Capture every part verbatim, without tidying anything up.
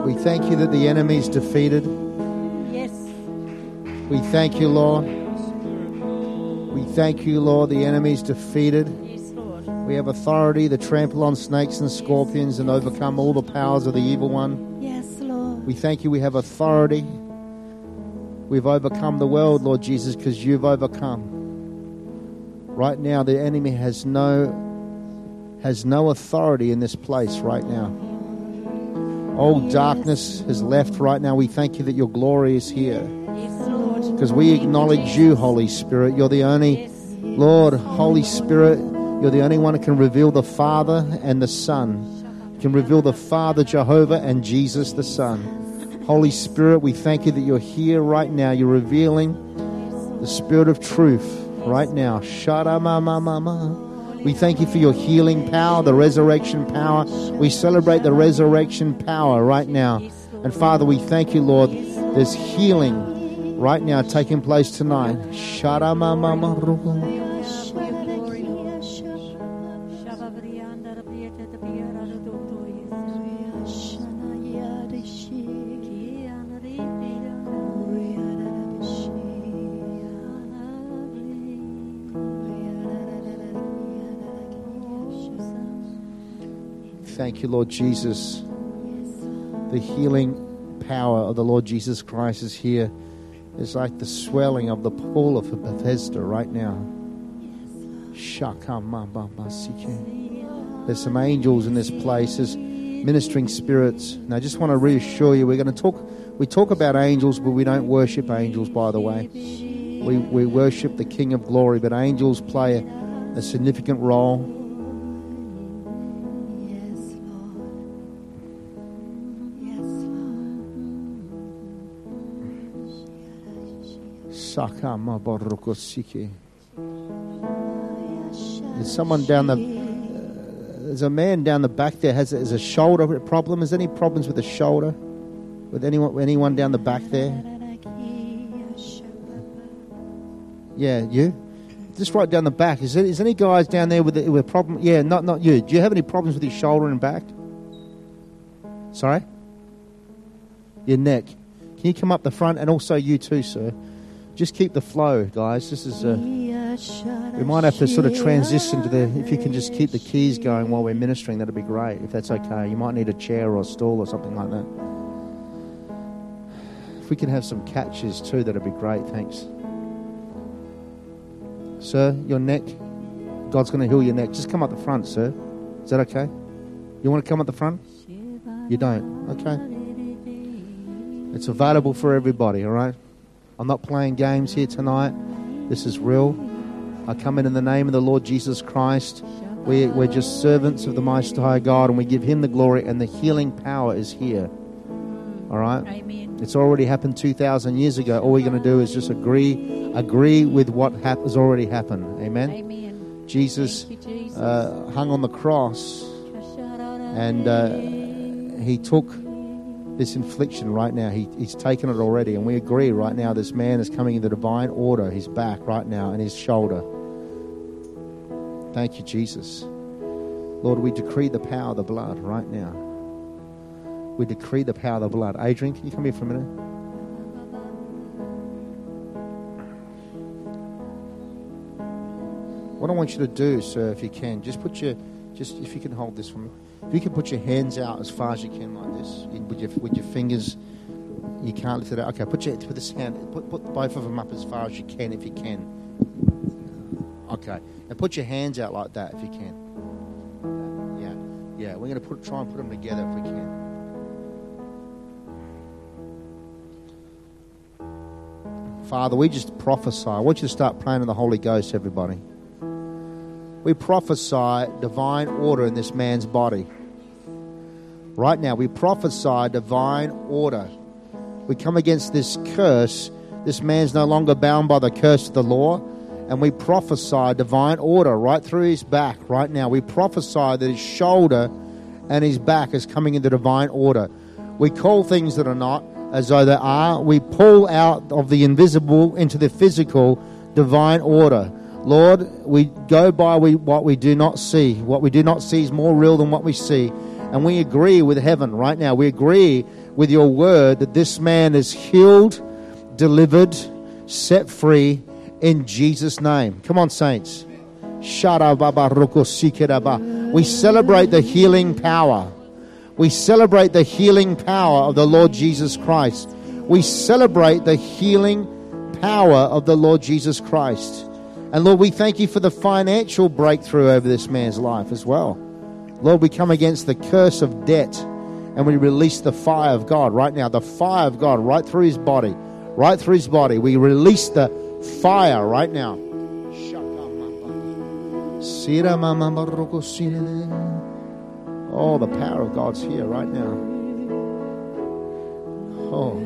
We thank you that the enemy is defeated. Yes. We thank you, Lord. We thank you, Lord, the enemy is defeated. Yes, Lord. We have authority to trample on snakes and scorpions and overcome all the powers of the evil one. Yes, Lord. We thank you we have authority. We've overcome the world, Lord Jesus, because you've overcome. Right now, the enemy has no, has no authority in this place right now. All darkness has left right now. We thank you that your glory is here. Yes, Lord. Because we acknowledge you, Holy Spirit. You're the only, Yes. Lord, Holy Spirit, you're the only one who can reveal the Father and the Son. You can reveal the Father, Jehovah, and Jesus, the Son. Holy Spirit, we thank you that you're here right now. You're revealing the Spirit of truth right now. Shara-ma-ma-ma-ma. We thank you for your healing power, the resurrection power. We celebrate the resurrection power right now. And Father, we thank you, Lord, there's healing right now taking place tonight. Shara-ma-ma-ma-ma. Thank you, Lord Jesus. The healing power of the Lord Jesus Christ is here. It's like the swelling of the pool of Bethesda right now. There's some angels in this place. There's ministering spirits. And I just want to reassure you, we're going to talk, we talk about angels, but we don't worship angels, by the way. We, we worship the King of Glory, but angels play a, a significant role. There's someone down the, uh, there's a man down the back there has a, has a shoulder problem. Is there any problems with the shoulder? With anyone, anyone down the back there? Yeah, you? Just right down the back. Is there, is there any guys down there with a, with a problem? Yeah, not not you. Do you have any problems with your shoulder and back? Sorry? Your neck. Can you come up the front? And also you too, sir. Just keep the flow, guys. This is a, we might have to sort of transition to the, if you can just keep the keys going while we're ministering, that'd be great, if that's okay. You might need a chair or a stool or something like that. If we can have some catches too, that'd be great, thanks. Sir, your neck, God's going to heal your neck. Just come up the front, sir. Is that okay? You want to come up the front? You don't? Okay. It's available for everybody, all right? I'm not playing games here tonight. This is real. I come in in the name of the Lord Jesus Christ. We, we're just servants of the Most High God, and we give Him the glory, and the healing power is here. All right? Amen. It's already happened two thousand years ago. All we're going to do is just agree agree with what ha- has already happened. Amen? Amen. Jesus, Thank you, Jesus. Uh, hung on the cross, and uh, He took this infliction right now. He, he's taken it already, and we agree right now this man is coming in the divine order, his back right now and his shoulder. Thank you, Jesus. Lord, we decree the power of the blood right now. We decree the power of the blood. Adrian, can you come here for a minute? What I want you to do, sir, if you can, just put your, just if you can hold this for me. If you can put your hands out as far as you can like this, with your, with your fingers, you can't lift it out. Okay, put your, put this hand, put, put both of them up as far as you can, if you can. Okay, and put your hands out like that if you can. Yeah, yeah. We're going to put try and put them together if we can. Father, we just prophesy. I want you to start praying in the Holy Ghost, everybody. We prophesy divine order in this man's body. Right now, we prophesy divine order. We come against this curse. This man's no longer bound by the curse of the law. And we prophesy divine order right through his back right now. We prophesy that his shoulder and his back is coming into divine order. We call things that are not as though they are. We pull out of the invisible into the physical divine order. Lord, we go by we, what we do not see. What we do not see is more real than what we see. And we agree with heaven right now. We agree with your word that this man is healed, delivered, set free in Jesus' name. Come on, saints. We celebrate the healing power. We celebrate the healing power of the Lord Jesus Christ. We celebrate the healing power of the Lord Jesus Christ. And Lord, we thank you for the financial breakthrough over this man's life as well. Lord, we come against the curse of debt and we release the fire of God right now. The fire of God right through his body. Right through his body. We release the fire right now. Oh, the power of God's here right now. Oh.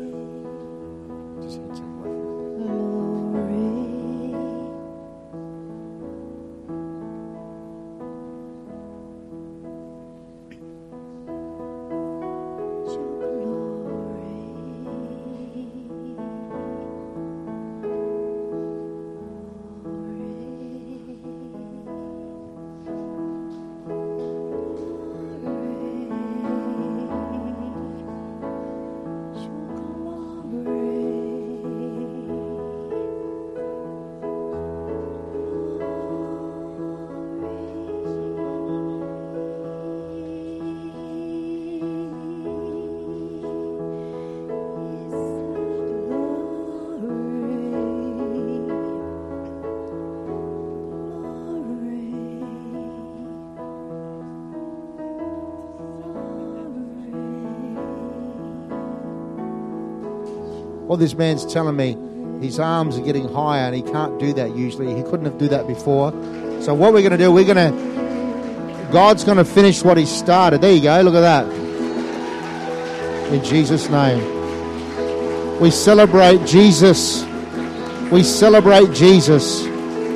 Well, this man's telling me his arms are getting higher and he can't do that usually. He couldn't have do that before. So what we're going to do, we're going to, God's going to finish what he started. There you go. Look at that. In Jesus' name. We celebrate Jesus. We celebrate Jesus.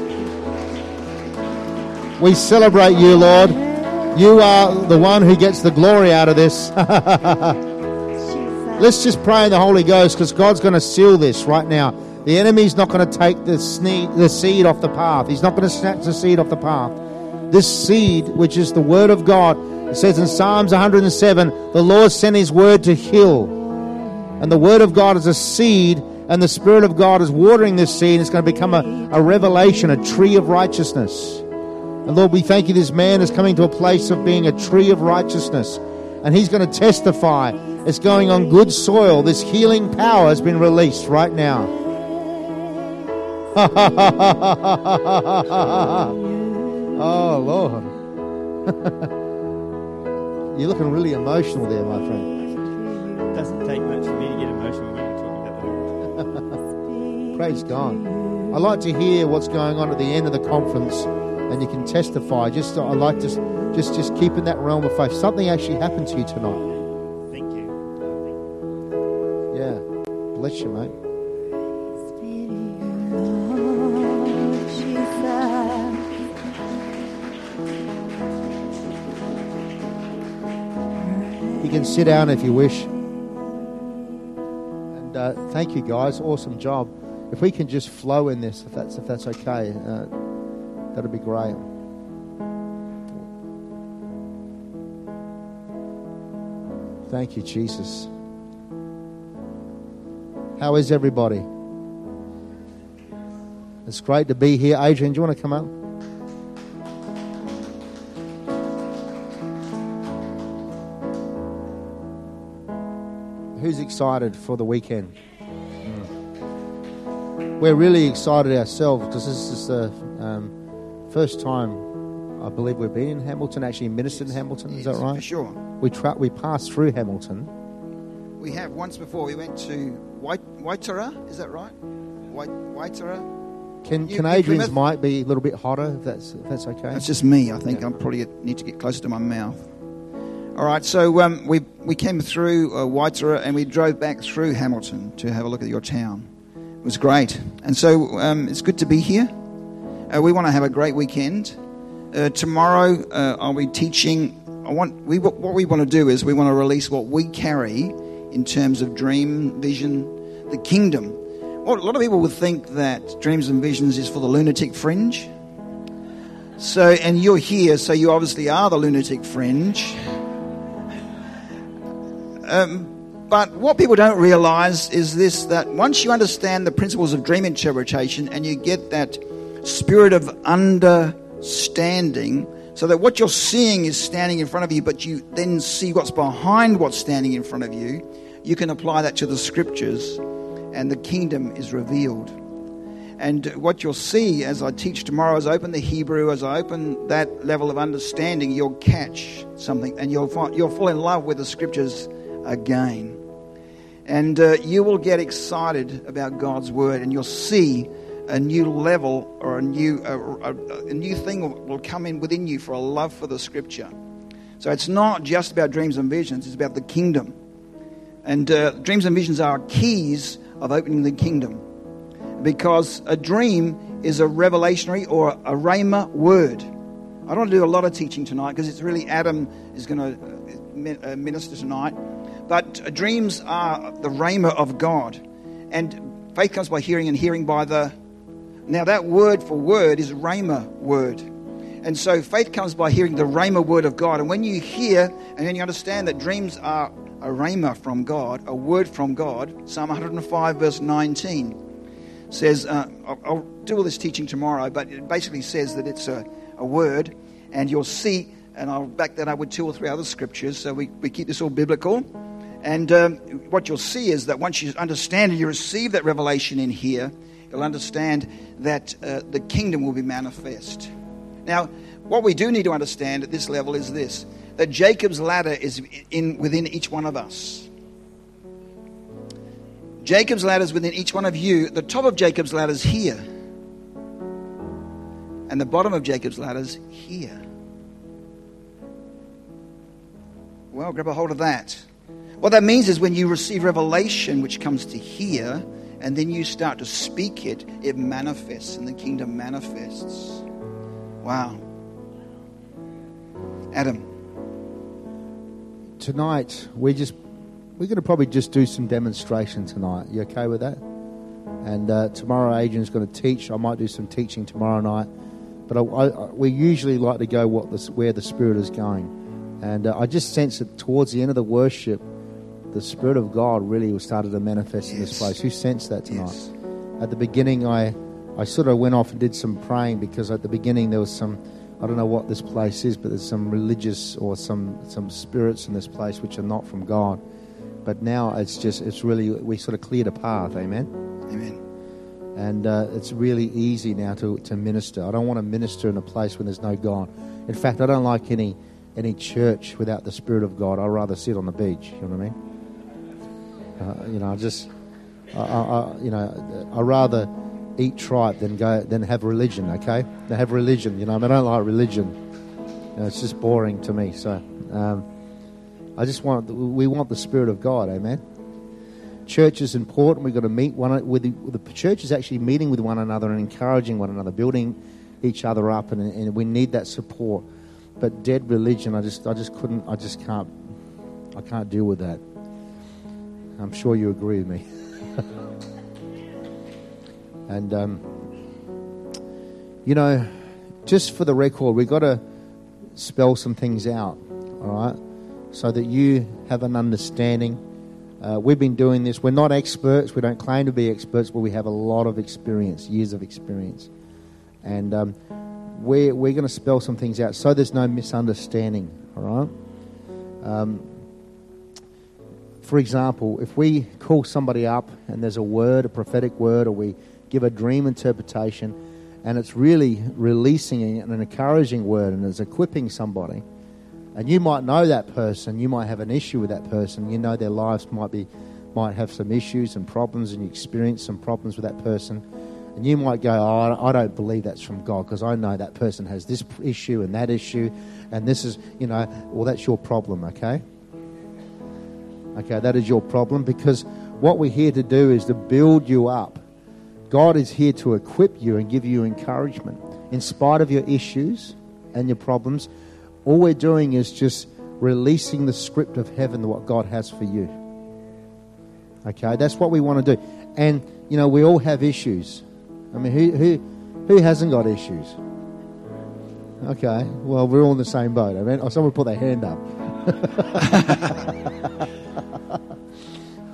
We celebrate you, Lord. You are the one who gets the glory out of this. Let's just pray in the Holy Ghost because God's going to seal this right now. The enemy's not going to take the, sne- the seed off the path. He's not going to snatch the seed off the path. This seed, which is the word of God, it says in Psalms one hundred seven, the Lord sent his word to heal. And the word of God is a seed, and the Spirit of God is watering this seed, and it's going to become a, a revelation, a tree of righteousness. And Lord, we thank you this man is coming to a place of being a tree of righteousness. And he's going to testify. It's going on good soil. This healing power has been released right now. Oh, Lord. You're looking really emotional there, my friend. It doesn't take much for me to get emotional when you talk about the Lord. Praise God. I like to hear what's going on at the end of the conference, and you can testify. Just I like to just just keep in that realm of faith. Something actually happened to you tonight. Thank you. Yeah, bless you, mate. You can sit down if you wish. And uh, thank you, guys. Awesome job. If we can just flow in this, if that's if that's okay, uh, that'd be great. Thank you, Jesus. How is everybody? It's great to be here. Adrian, do you want to come up? Who's excited for the weekend? Mm. We're really excited ourselves because this is the um, first time I believe we've been in Hamilton, actually ministered in Hamilton. Is Yes, that right? For sure. We tra- we passed through Hamilton. We have once before. We went to White Waitara. Is that right? White Waitara. Can You- can you Adrian's Plymouth? mic be a little bit hotter? If that's if that's okay. That's just me. I think Yeah. I probably need to get closer to my mouth. All right. So um, we we came through uh, Waitara and we drove back through Hamilton to have a look at your town. It was great, and so um, it's good to be here. Uh, we want to have a great weekend. Uh, tomorrow uh, I'll be teaching. I want we what we want to do is we want to release what we carry in terms of dream, vision, the kingdom. Well, a lot of people would think that dreams and visions is for the lunatic fringe. So, and you're here, so you obviously are the lunatic fringe. Um, But what people don't realize is this, that once you understand the principles of dream interpretation and you get that spirit of understanding, so that what you're seeing is standing in front of you, but you then see what's behind what's standing in front of you, you can apply that to the scriptures and the kingdom is revealed. And what you'll see as I teach tomorrow, as I open the Hebrew, as I open that level of understanding, you'll catch something and you'll find, you'll fall in love with the scriptures again. And uh, you will get excited about God's word, and you'll see a new level or a new a, a, a new thing will, will come in within you for a love for the scripture. So it's not just about dreams and visions, it's about the kingdom. And uh, dreams and visions are keys of opening the kingdom. Because a dream is a revelationary or a rhema word. I don't want to do a lot of teaching tonight because it's really Adam is going to minister tonight. But uh, dreams are the rhema of God. And faith comes by hearing, and hearing by the... Now that word for word is rhema word. And so faith comes by hearing the rhema word of God. And when you hear and then you understand that dreams are a rhema from God, a word from God, Psalm one hundred five verse nineteen says, uh, I'll, I'll do all this teaching tomorrow, but it basically says that it's a, a word, and you'll see, and I'll back that up with two or three other scriptures, so we, we keep this all biblical. And um, what you'll see is that once you understand and you receive that revelation in here, you'll understand that uh, the kingdom will be manifest. Now, what we do need to understand at this level is this, that Jacob's ladder is in within each one of us. Jacob's ladder is within each one of you. The top of Jacob's ladder is here. And the bottom of Jacob's ladder is here. Well, grab a hold of that. What that means is when you receive revelation, which comes to here, and then you start to speak it, it manifests and the kingdom manifests. Wow. Adam. Tonight, we just... We're going to probably just do some demonstration tonight. You okay with that? And uh, tomorrow Adrian's going to teach. I might do some teaching tomorrow night. But I, I, we usually like to go what the, where the Spirit is going. And uh, I just sense that towards the end of the worship, the Spirit of God really started to manifest yes. in this place. Who sensed that tonight? Yes. At the beginning, I, I sort of went off and did some praying because at the beginning there was some... I don't know what this place is, but there's some religious or some, some spirits in this place which are not from God. But now it's just, it's really, we sort of cleared a path, amen? Amen. And uh, it's really easy now to, to minister. I don't want to minister in a place when there's no God. In fact, I don't like any any church without the Spirit of God. I'd rather sit on the beach, you know what I mean? Uh, you know, I just, I, I, you know, I'd rather eat tripe than go than have religion, okay? Than have religion, you know, I, mean, I don't like religion. You know, it's just boring to me, so... Um, I just want, we want the Spirit of God, amen? Church is important. We've got to meet one, with the, the church is actually meeting with one another and encouraging one another, building each other up, and, and we need that support. But dead religion, I just, I just couldn't, I just can't, I can't deal with that. I'm sure you agree with me. And, um, you know, just for the record, we've got to spell some things out, all right? So that you have an understanding. Uh, we've been doing this. We're not experts. We don't claim to be experts, but we have a lot of experience, years of experience. And um, we're, we're going to spell some things out so there's no misunderstanding, all right? Um, for example, if we call somebody up and there's a word, a prophetic word, or we give a dream interpretation, and it's really releasing an encouraging word and it's equipping somebody, and you might know that person, you might have an issue with that person, you know their lives might be, might have some issues and problems, and you experience some problems with that person, and you might go, oh, I don't believe that's from God because I know that person has this issue and that issue, and this is, you know, well, that's your problem, okay? Okay, that is your problem, because what we're here to do is to build you up. God is here to equip you and give you encouragement. In spite of your issues and your problems, all we're doing is just releasing the script of heaven, what God has for you. Okay, that's what we want to do. And, you know, we all have issues. I mean, who who who hasn't got issues? Okay, well, we're all in the same boat. I mean, oh, someone put their hand up.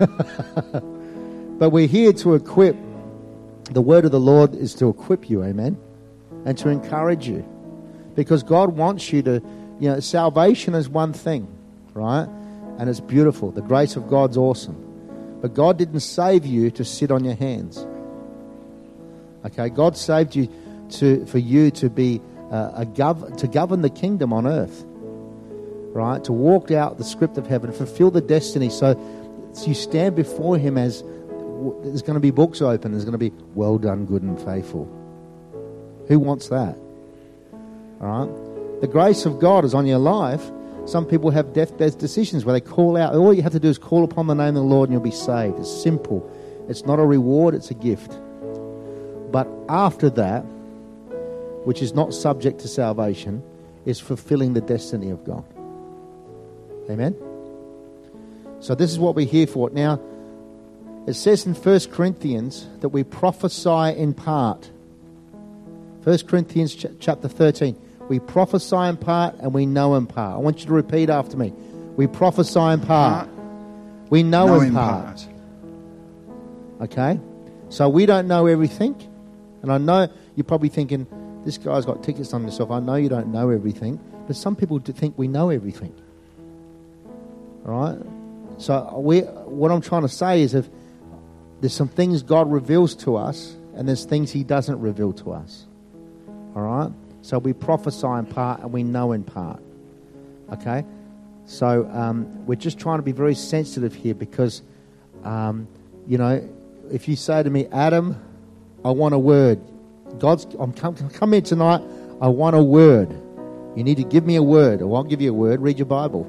But we're here to equip. The word of the Lord is to equip you, amen, and to encourage you. Because God wants you to, you know, salvation is one thing, right? And it's beautiful. The grace of God's awesome. But God didn't save you to sit on your hands. Okay, God saved you to for you to be uh, a gov- to govern the kingdom on earth, right? To walk out the script of heaven, fulfill the destiny. So, so you stand before Him as there's going to be books open. There's going to be well done, good and faithful. Who wants that? All right. The grace of God is on your life. Some people have deathbed decisions where they call out. All you have to do is call upon the name of the Lord and you'll be saved. It's simple. It's not a reward. It's a gift. But after that, which is not subject to salvation, is fulfilling the destiny of God. Amen? So this is what we're here for. Now, it says in First Corinthians that we prophesy in part. First Corinthians ch- chapter thirteen. We prophesy in part and we know in part. I want you to repeat after me. We prophesy in part. We know, know in, in part. part. Okay? So we don't know everything. And I know you're probably thinking, this guy's got tickets on himself. I know you don't know everything. But some people do think we know everything. All right? So we, what I'm trying to say is if there's some things God reveals to us and there's things He doesn't reveal to us. All right? So we prophesy in part and we know in part. Okay? So um, we're just trying to be very sensitive here because, um, you know, if you say to me, Adam, I want a word. God's, I'm come, come here tonight, I want a word. You need to give me a word, or I'll give you a word. Read your Bible.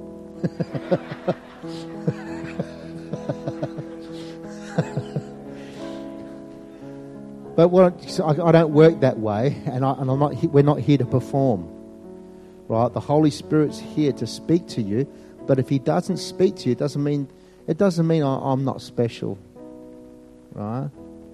But what, I, I don't work that way, and, I, and I'm not. We're not here to perform, right? The Holy Spirit's here to speak to you, but if He doesn't speak to you, it doesn't mean it doesn't mean I, I'm not special, right?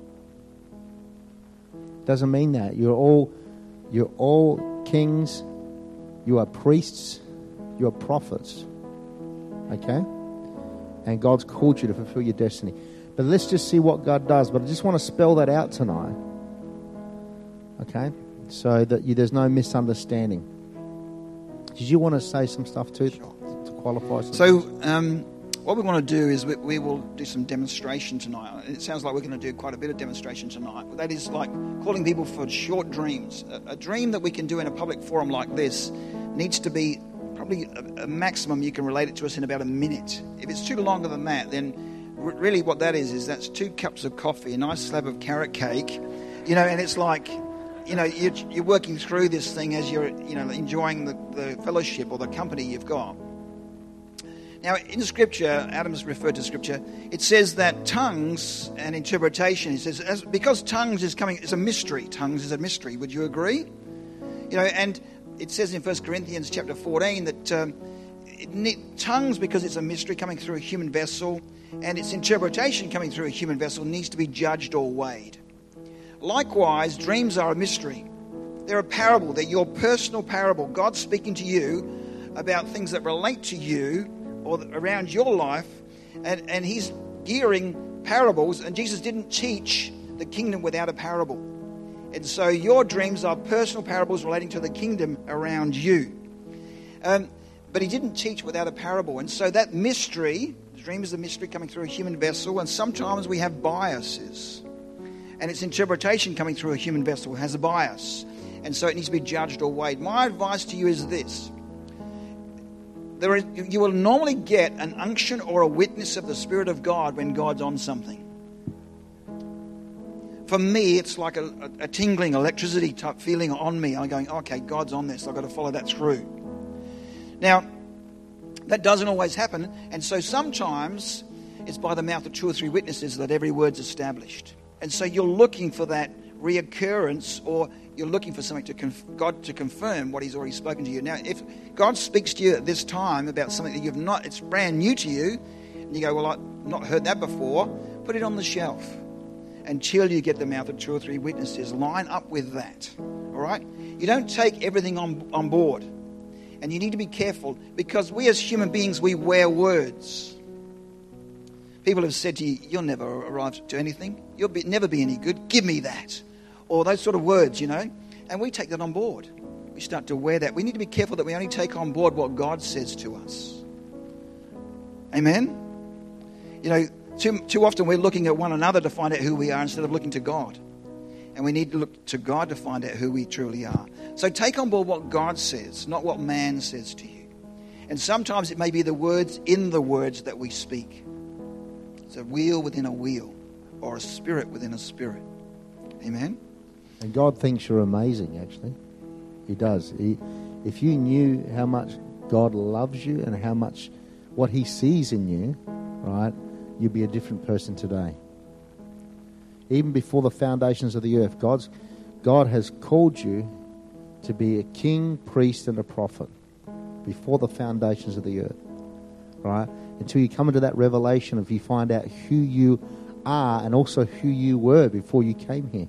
Doesn't mean that. You're all you're all kings. You are priests. You are prophets. Okay, and God's called you to fulfill your destiny. But let's just see what God does. But I just want to spell that out tonight. Okay? So that you, there's no misunderstanding. Did you want to say some stuff too? Sure. To qualify some So um, what we want to do is we, we will do some demonstration tonight. It sounds like we're going to do quite a bit of demonstration tonight. But that is like calling people for short dreams. A, a dream that we can do in a public forum like this needs to be probably a, a maximum you can relate it to us in about a minute. If it's too longer than that, then really what that is, is that's two cups of coffee, a nice slab of carrot cake, you know, and it's like, you know, you're, you're working through this thing as you're, you know, enjoying the, the fellowship or the company you've got. Now, in Scripture, Adam's referred to Scripture, it says that tongues and interpretation, it says, as, because tongues is coming, it's a mystery. Tongues is a mystery. Would you agree? You know, and it says in First Corinthians chapter fourteen that um, it, tongues, because it's a mystery coming through a human vessel, and its interpretation coming through a human vessel needs to be judged or weighed. Likewise, dreams are a mystery. They're a parable. They're your personal parable. God's speaking to you about things that relate to you or around your life, and, and He's gearing parables, and Jesus didn't teach the kingdom without a parable. And so your dreams are personal parables relating to the kingdom around you. Um, but He didn't teach without a parable. And so that mystery... dream is a mystery coming through a human vessel, and sometimes we have biases. And its interpretation coming through a human vessel has a bias. And so it needs to be judged or weighed. My advice to you is this. There is, you will normally get an unction or a witness of the Spirit of God when God's on something. For me, it's like a, a, a tingling, electricity type feeling on me. I'm going, okay, God's on this. I've got to follow that through. Now, that doesn't always happen, and so sometimes it's by the mouth of two or three witnesses that every word's established. And so you're looking for that reoccurrence, or you're looking for something to conf- God to confirm what He's already spoken to you. Now, if God speaks to you at this time about something that you've not, it's brand new to you, and you go, well, I've not heard that before, put it on the shelf until you get the mouth of two or three witnesses. Line up with that, all right? You don't take everything on, on board. And you need to be careful, because we as human beings, we wear words. People have said to you, you'll never arrive to anything. You'll be, never be any good. Give me that. Or those sort of words, you know. And we take that on board. We start to wear that. We need to be careful that we only take on board what God says to us. Amen? You know, too, too often we're looking at one another to find out who we are instead of looking to God. And we need to look to God to find out who we truly are. So take on board what God says, not what man says to you. And sometimes it may be the words in the words that we speak. It's a wheel within a wheel, or a spirit within a spirit. Amen? And God thinks you're amazing, actually. He does. He, if you knew how much God loves you and how much what he sees in you, right, you'd be a different person today. Even before the foundations of the earth, God's, God has called you to be a king, priest, and a prophet before the foundations of the earth, right? Until you come into that revelation of you find out who you are and also who you were before you came here.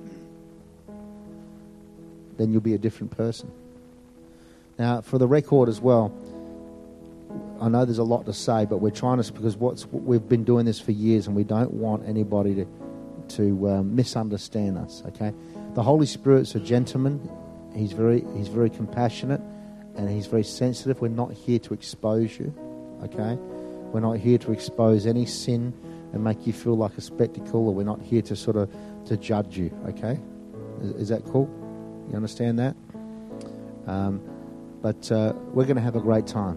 Then you'll be a different person. Now, for the record as well, I know there's a lot to say, but we're trying to, because what's we've been doing this for years, and we don't want anybody to to um, misunderstand us. Okay, the Holy Spirit's a gentleman. He's very he's very compassionate, and he's very sensitive. We're not here to expose you. Okay, we're not here to expose any sin and make you feel like a spectacle, or we're not here to sort of to judge you. Okay, is, is that cool? You understand that? Um, but uh, we're going to have a great time.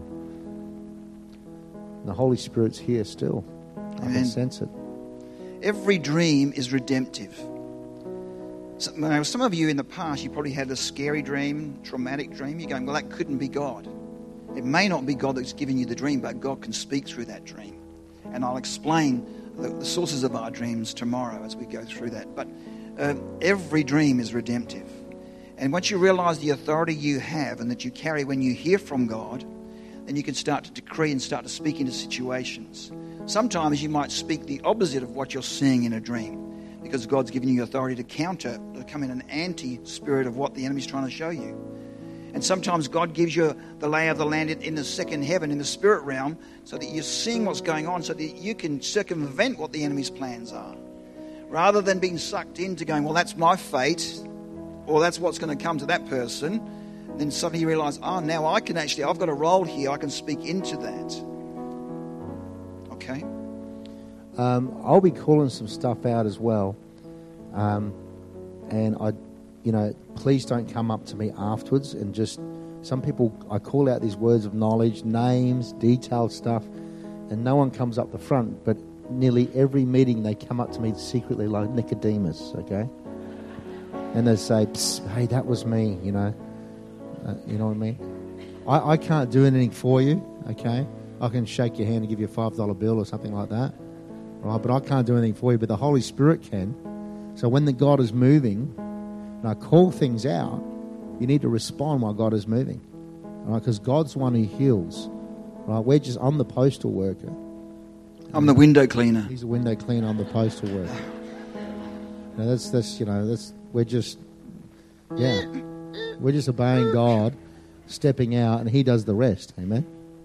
The Holy Spirit's here still. I can sense it. Every dream is redemptive. So, now, some of you in the past, you probably had a scary dream, traumatic dream. You're going, well, that couldn't be God. It may not be God that's giving you the dream, but God can speak through that dream. And I'll explain the, the sources of our dreams tomorrow as we go through that. But uh, every dream is redemptive. And once you realize the authority you have and that you carry when you hear from God, then you can start to decree and start to speak into situations. Sometimes you might speak the opposite of what you're seeing in a dream, because God's given you authority to counter, to come in an anti-spirit of what the enemy's trying to show you. And sometimes God gives you the lay of the land in, in the second heaven, in the spirit realm, so that you're seeing what's going on, so that you can circumvent what the enemy's plans are. Rather than being sucked into going, well, that's my fate, or that's what's going to come to that person, then suddenly you realise, oh, now I can actually, I've got a role here, I can speak into that. Okay? Um, I'll be calling some stuff out as well. Um, and I, you know, please don't come up to me afterwards and just, some people, I call out these words of knowledge, names, detailed stuff, and no one comes up the front, but nearly every meeting they come up to me secretly like Nicodemus, okay? And they say, psst, hey, that was me, you know. Uh, you know what I mean? I, I can't do anything for you, okay? I can shake your hand and give you a five dollar bill or something like that, right? But I can't do anything for you, but the Holy Spirit can. So when the God is moving, and I call things out, you need to respond while God is moving, right? Because God's the one who heals, right? We're just, I'm the postal worker. I'm the window cleaner. He's a window cleaner, I'm the postal worker. Now that's, that's, you know, that's, we're just, yeah. We're just obeying God, stepping out, and He does the rest. Amen?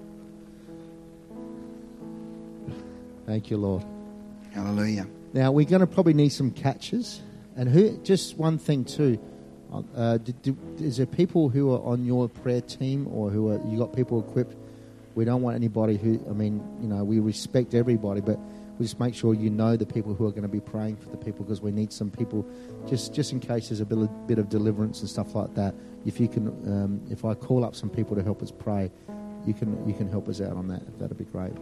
Thank you, Lord. Hallelujah. Now, we're going to probably need some catches. And who? Just one thing, too. Uh, do, do, is there people who are on your prayer team, or who are, you got people equipped? We don't want anybody who, I mean, you know, we respect everybody, but we just make sure you know the people who are going to be praying for the people, because we need some people, just just in case there's a bit of, bit of deliverance and stuff like that. If you can, um, if I call up some people to help us pray, you can you can help us out on that. That'd be great.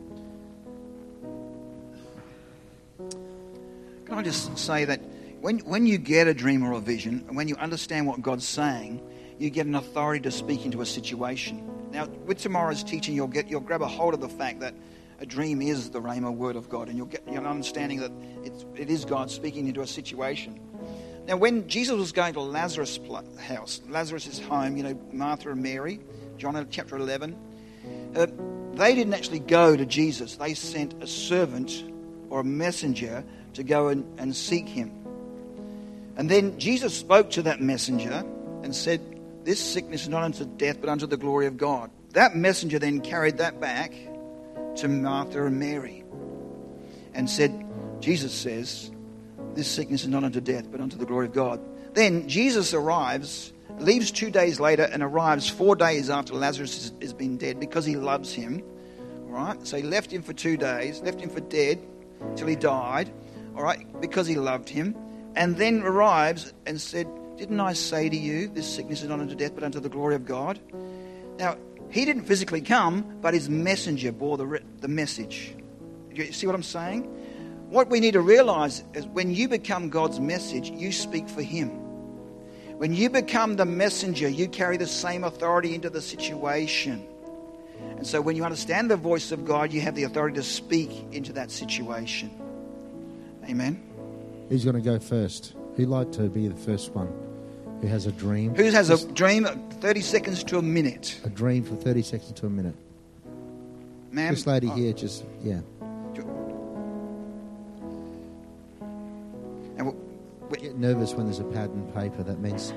Can I just say that when when you get a dream or a vision, and when you understand what God's saying, you get an authority to speak into a situation. Now, with tomorrow's teaching, you'll get you'll grab a hold of the fact that a dream is the Rhema word of God, and you'll get an understanding that it's, it is God speaking into a situation. Now, when Jesus was going to Lazarus' house, Lazarus' home, you know, Martha and Mary, John chapter eleven, uh, they didn't actually go to Jesus. They sent a servant or a messenger to go and, and seek him. And then Jesus spoke to that messenger and said, this sickness is not unto death, but unto the glory of God. That messenger then carried that back to Martha and Mary. and said, Jesus says, this sickness is not unto death, but unto the glory of God. Then Jesus arrives, leaves two days later, and arrives four days after Lazarus has been dead because he loves him. All right? So he left him for two days, left him for dead till he died, all right, because he loved him, and then arrives and said, didn't I say to you, this sickness is not unto death, but unto the glory of God? Now, he didn't physically come, but his messenger bore the, the message. You see what I'm saying? What we need to realize is when you become God's message, you speak for him. When you become the messenger, you carry the same authority into the situation. And so when you understand the voice of God, you have the authority to speak into that situation. Amen. Who's going to go first? Who'd like to be the first one? Who has a dream? Who has Just a dream thirty seconds to a minute? a dream for thirty seconds to a minute? Ma'am? This lady Oh. here, just, yeah. And we- we- Get nervous when there's a pad and paper. That means...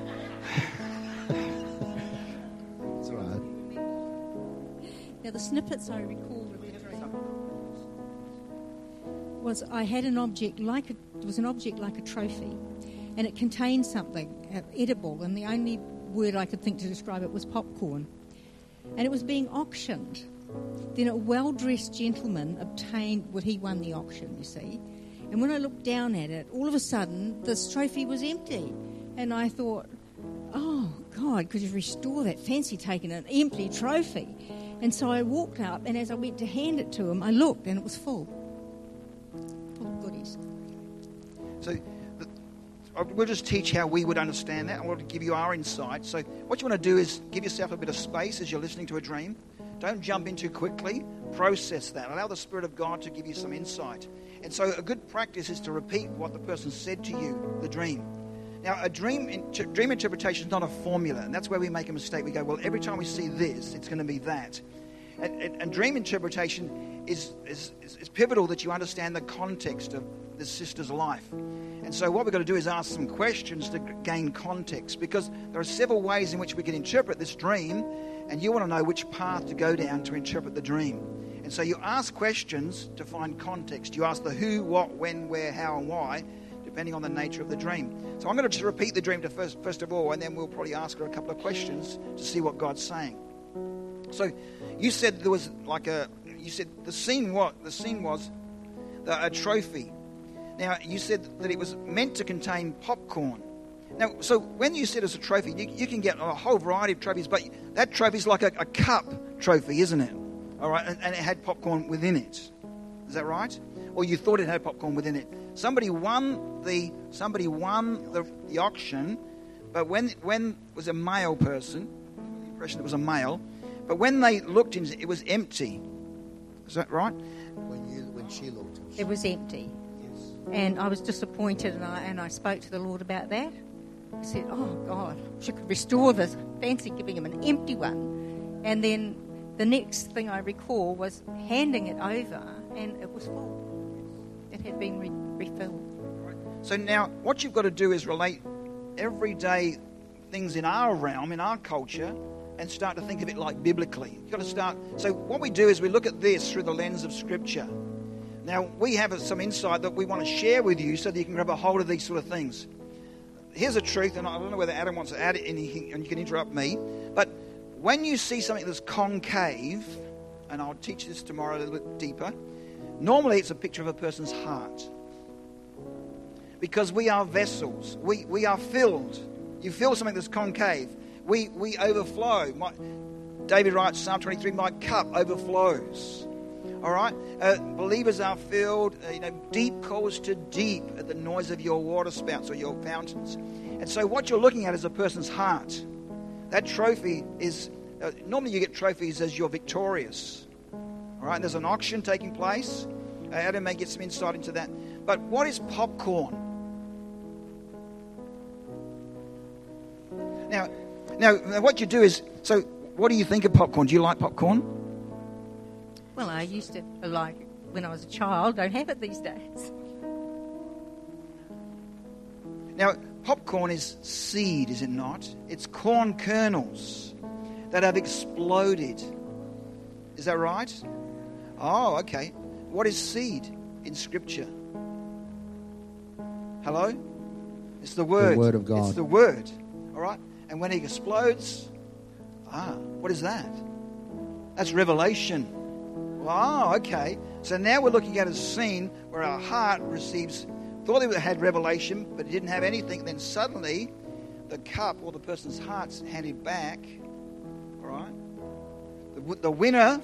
It's all right. Now, the snippets I recall of the dream was I had an object like a, it was an object like a trophy, and it contained something uh, edible, and the only word I could think to describe it was popcorn. And it was being auctioned. Then a well-dressed gentleman obtained, well, he won the auction, you see. And when I looked down at it, all of a sudden, this trophy was empty. And I thought, oh, God, could you restore that? Fancy taking an empty trophy. And so I walked up, and as I went to hand it to him, I looked, and it was full. Full of goodies. So the, we'll just teach how we would understand that. I want to give you our insight. So what you want to do is give yourself a bit of space as you're listening to a dream. Don't jump in too quickly. Process that. Allow the Spirit of God to give you some insight. And so a good practice is to repeat what the person said to you, the dream. Now, a dream inter- dream interpretation is not a formula, and that's where we make a mistake. We go, well, every time we see this, it's going to be that. And, and, and dream interpretation is, is, is, is pivotal that you understand the context of this sister's life. And so what we've got to do is ask some questions to gain context, because there are several ways in which we can interpret this dream, and you want to know which path to go down to interpret the dream. And so you ask questions to find context. You ask the who, what, when, where, how, and why, depending on the nature of the dream. So I'm going to just repeat the dream to first, first of all, and then we'll probably ask her a couple of questions to see what God's saying. So you said there was like a, you said the scene what? The scene was the, a trophy. Now, you said that it was meant to contain popcorn. Now, so when you said it's a trophy, you, you can get a whole variety of trophies, but that trophy is like a, a cup trophy, isn't it? All right, and, and it had popcorn within it. Is that right? Or you thought it had popcorn within it. Somebody won the somebody won the, the auction, but when when it was a male person, the impression it was a male, but when they looked in, it was empty. Is that right? When you, when she looked. It was empty. And I was disappointed, and I, and I spoke to the Lord about that. I said, oh, God, she could restore this. Fancy giving him an empty one. And then the next thing I recall was handing it over, and it was full. It had been re- refilled. So now what you've got to do is relate everyday things in our realm, in our culture, and start to think of it like biblically. You've got to start. So what we do is we look at this through the lens of Scripture. Now, we have some insight that we want to share with you so that you can grab a hold of these sort of things. Here's a truth, and I don't know whether Adam wants to add anything, and you can interrupt me, but when you see something that's concave, and I'll teach this tomorrow a little bit deeper, normally it's a picture of a person's heart. Because we are vessels. We we are filled. You fill something that's concave. We, we overflow. My, David writes, Psalm twenty-three, my cup overflows. All right? Uh, believers are filled, uh, you know, deep calls to deep at the noise of your water spouts or your fountains. And so what you're looking at is a person's heart. That trophy is, uh, normally you get trophies as you're victorious. All right? And there's an auction taking place. Uh, Adam may get some insight into that. But what is popcorn? Now, now, what you do is, so what do you think of popcorn? Do you like popcorn? Well, I used to like it when I was a child. Don't have it these days. Now, popcorn is seed, is it not? It's corn kernels that have exploded. Is that right? Oh, okay. What is seed? in Scripture? Hello? It's the Word. The Word of God. It's the Word. All right? And when he explodes, ah, what is that? That's revelation. Wow, okay. So now we're looking at a scene where our heart receives, thought it had revelation, but it didn't have anything. Then suddenly, the cup or the person's heart's handed back. All right? The, the winner,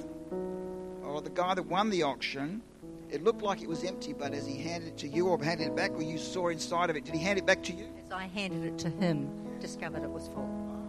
or the guy that won the auction, it looked like it was empty, but as he handed it to you or handed it back, or you saw inside of it, did he hand it back to you? As I handed it to him, discovered it was full.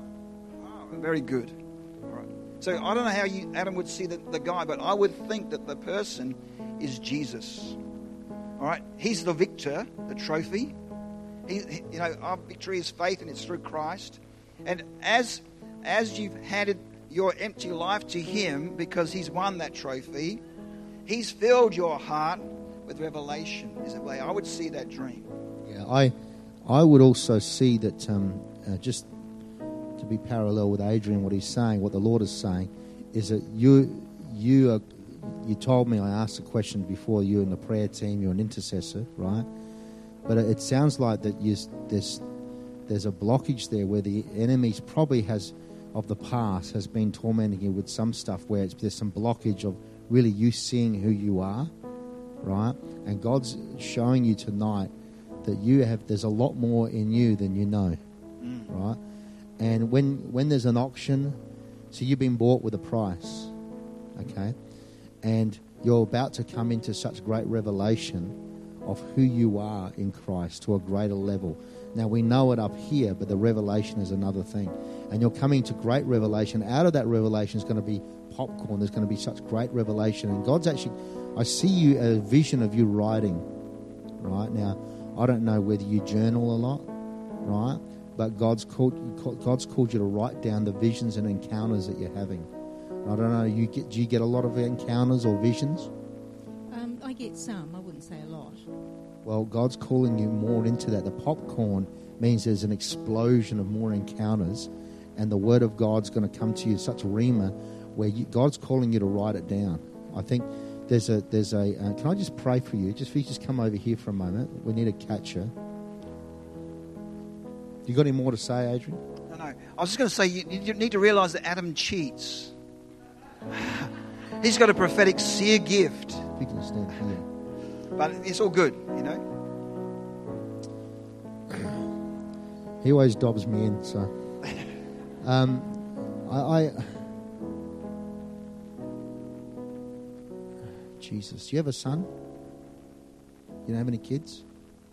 Oh, very good. All right. So I don't know how you, Adam would see the, the guy, but I would think that the person is Jesus. All right. He's the victor, the trophy. He, he, you know, our victory is faith, and it's through Christ. And as as you've handed your empty life to him because he's won that trophy, he's filled your heart with revelation, is the way I would see that dream. Yeah, I I would also see that, um, uh, just to be parallel with Adrian, what he's saying, what the Lord is saying, is that you you are, you told me, I asked a question before, you and the prayer team, you're an intercessor, right? But it sounds like that you, there's there's a blockage there where the enemy probably has, of the past, has been tormenting you with some stuff where it's, there's some blockage of really you seeing who you are, right? And God's showing you tonight that you have, there's a lot more in you than you know, mm. right? And when when there's an auction, so you've been bought with a price, okay? And you're about to come into such great revelation of who you are in Christ to a greater level. Now, we know it up here, but the revelation is another thing. And you're coming to great revelation. Out of that revelation is going to be popcorn. There's going to be such great revelation. And God's actually, I see you, a vision of you writing, right? Now, I don't know whether you journal a lot, right? But God's called, God's called you to write down the visions and encounters that you're having. I don't know, you get, do you get a lot of encounters or visions? Um, I get some, I wouldn't say a lot. Well, God's calling you more into that. The popcorn means there's an explosion of more encounters, and the Word of God's going to come to you, such rhema, where you, God's calling you to write it down. I think there's a, there's a uh, can I just pray for you? Just if you just come over here for a moment. We need a catcher. You got any more to say, Adrian? No, no. I was just going to say, you, you need to realize that Adam cheats. He's got a prophetic seer gift. You can stand here. But it's all good, you know. He always dobs me in, so. Um, I, I. Jesus, do you have a son? You don't have any kids?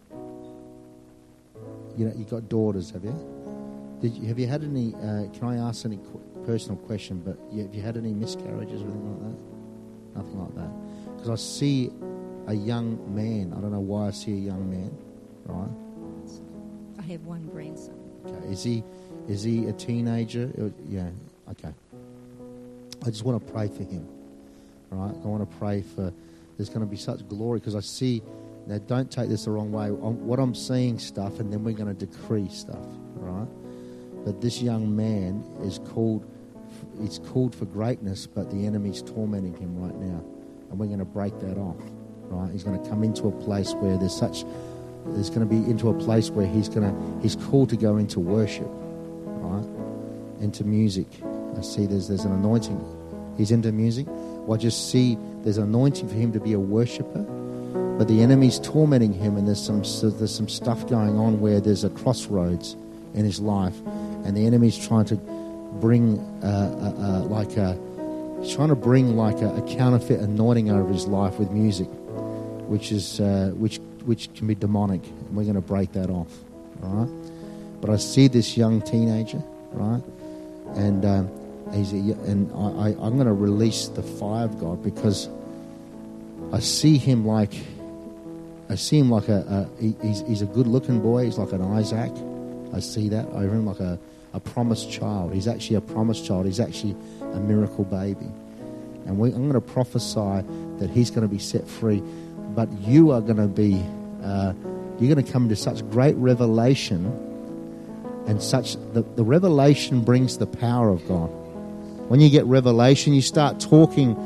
You know, you got daughters, have you? Did you have you had any? Uh, can I ask any qu- personal question? But you, have you had any miscarriages or anything like that? Nothing like that. Because I see a young man. I don't know why I see a young man. Right? I have one grandson. Okay. Is he? Is he a teenager? Uh, Yeah. Okay. I just want to pray for him. All right. I want to pray for. There's going to be such glory because I see. Now, don't take this the wrong way. I'm, what I'm seeing stuff, and then we're going to decree stuff, right? But this young man is called. He's called for greatness, but the enemy's tormenting him right now, and we're going to break that off, right? He's going to come into a place where there's such. There's going to be into a place where he's going to. He's called to go into worship, right? Into music. I see there's there's an anointing. He's into music. Well, I just see there's an anointing for him to be a worshiper. But the enemy's tormenting him, and there's some so there's some stuff going on where there's a crossroads in his life, and the enemy's trying to bring uh, uh, uh, like a he's trying to bring like a, a counterfeit anointing over his life with music, which is uh, which which can be demonic, and we're going to break that off, all right? But I see this young teenager, right, and um, he's a, and I, I I'm going to release the fire of God because I see him like. I see him like a, a he, he's, he's a good-looking boy. He's like an Isaac. I see that over him, like a, a promised child. He's actually a promised child. He's actually a miracle baby. And we, I'm going to prophesy that he's going to be set free. But you are going to be, uh, you're going to come to such great revelation, and such, the, the revelation brings the power of God. When you get revelation, you start talking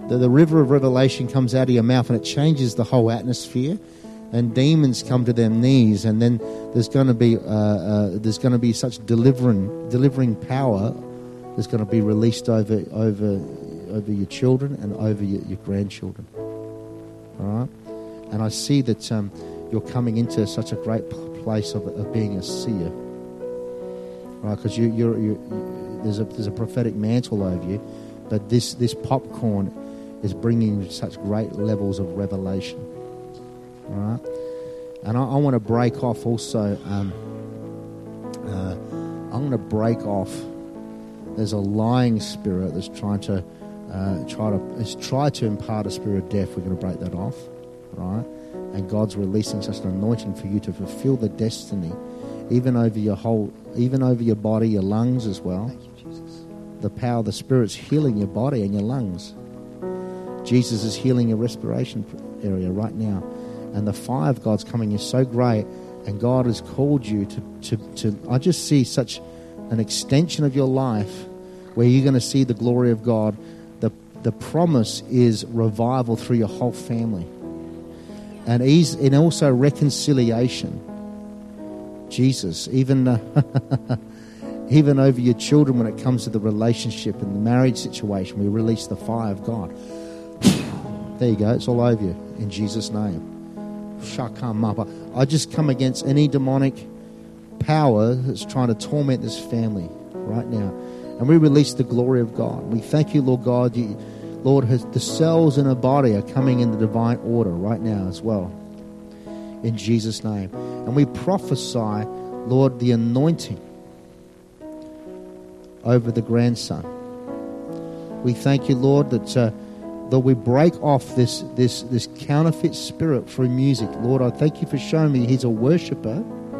the, the river of revelation comes out of your mouth and it changes the whole atmosphere, and demons come to their knees, and then there's going to be uh, uh, there's going to be such delivering delivering power that's going to be released over over over your children and over your, your grandchildren. All right, and I see that um, you're coming into such a great place of, of being a seer, right? Because you, you're, you're, you, there's a there's a prophetic mantle over you, but this this popcorn is bringing such great levels of revelation. All right, and I, I want to break off also. Um, uh, I'm going to break off. There's a lying spirit that's trying to uh, try to it's tried to impart a spirit of death. We're going to break that off, right? And God's releasing such an anointing for you to fulfill the destiny, even over your whole, even over your body, your lungs as well. Thank you, Jesus. The power of the Spirit's healing your body and your lungs. Jesus is healing your respiration area right now. And the fire of God's coming is so great, and God has called you to, to, to I just see such an extension of your life where you're going to see the glory of God. The, the promise is revival through your whole family. And, ease, and also reconciliation. Jesus, even, uh, even over your children when it comes to the relationship and the marriage situation, we release the fire of God. There you go, it's all over you in Jesus' name. I just come against any demonic power that's trying to torment this family right now. And we release the glory of God. We thank you, Lord God. You, Lord, the cells in her body are coming in the divine order right now as well. In Jesus' name. And we prophesy, Lord, the anointing over the grandson. We thank you, Lord, that... Uh, Lord, we break off this, this, this counterfeit spirit through music. Lord, I thank you for showing me he's a worshiper.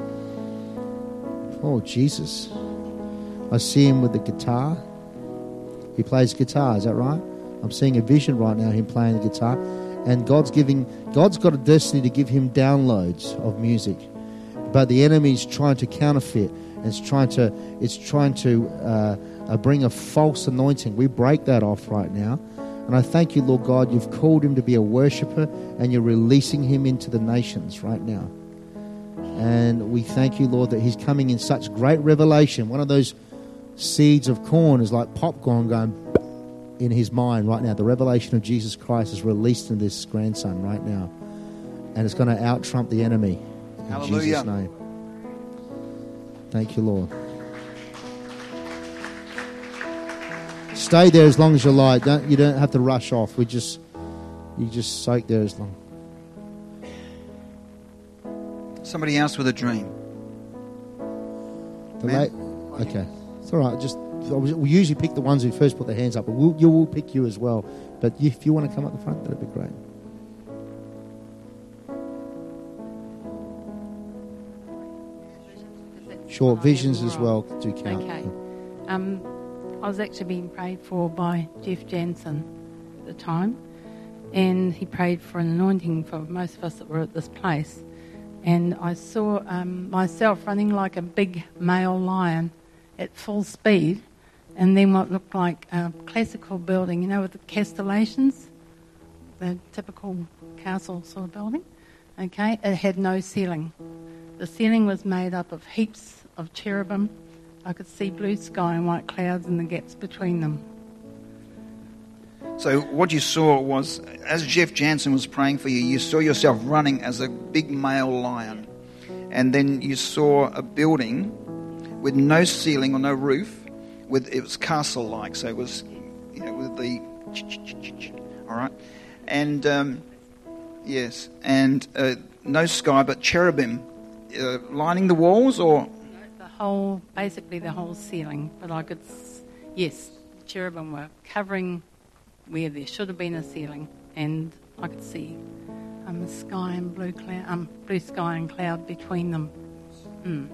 Oh, Jesus. I see him with the guitar. He plays guitar, is that right? I'm seeing a vision right now, him playing the guitar. And God's giving, God's got a destiny to give him downloads of music. But the enemy's trying to counterfeit. And it's trying to, it's trying to uh, uh, bring a false anointing. We break that off right now. And I thank you, Lord God, you've called him to be a worshiper and you're releasing him into the nations right now. And we thank you, Lord, that he's coming in such great revelation. One of those seeds of corn is like popcorn going in his mind right now. The revelation of Jesus Christ is released in this grandson right now. And it's going to out-trump the enemy. In Hallelujah. Jesus' name. Thank you, Lord. Stay there as long as you like. Don't you don't have to rush off. We just you just soak there as long. Somebody else with a dream. The la- okay, it's all right. Just we usually pick the ones who first put their hands up, but we'll, you will pick you as well. But if you want to come up the front, that'd be great. Sure, visions as well do count. Okay. Um, I was actually being prayed for by Jeff Jansen at the time, and he prayed for an anointing for most of us that were at this place. And I saw um, myself running like a big male lion at full speed, and then what looked like a classical building, you know, with the castellations, the typical castle sort of building. Okay, it had no ceiling. The ceiling was made up of heaps of cherubim. I could see blue sky and white clouds and the gaps between them. So what you saw was, as Jeff Jansen was praying for you, you saw yourself running as a big male lion. And then you saw a building with no ceiling or no roof. With it was castle-like, so it was, you know, with the... All right? And, um, yes, and uh, no sky, but cherubim uh, lining the walls, or... The whole, basically the whole ceiling. But I could, yes, cherubim were covering where there should have been a ceiling, and I could see um, the sky and blue cloud, um, blue sky and cloud between them. Mm.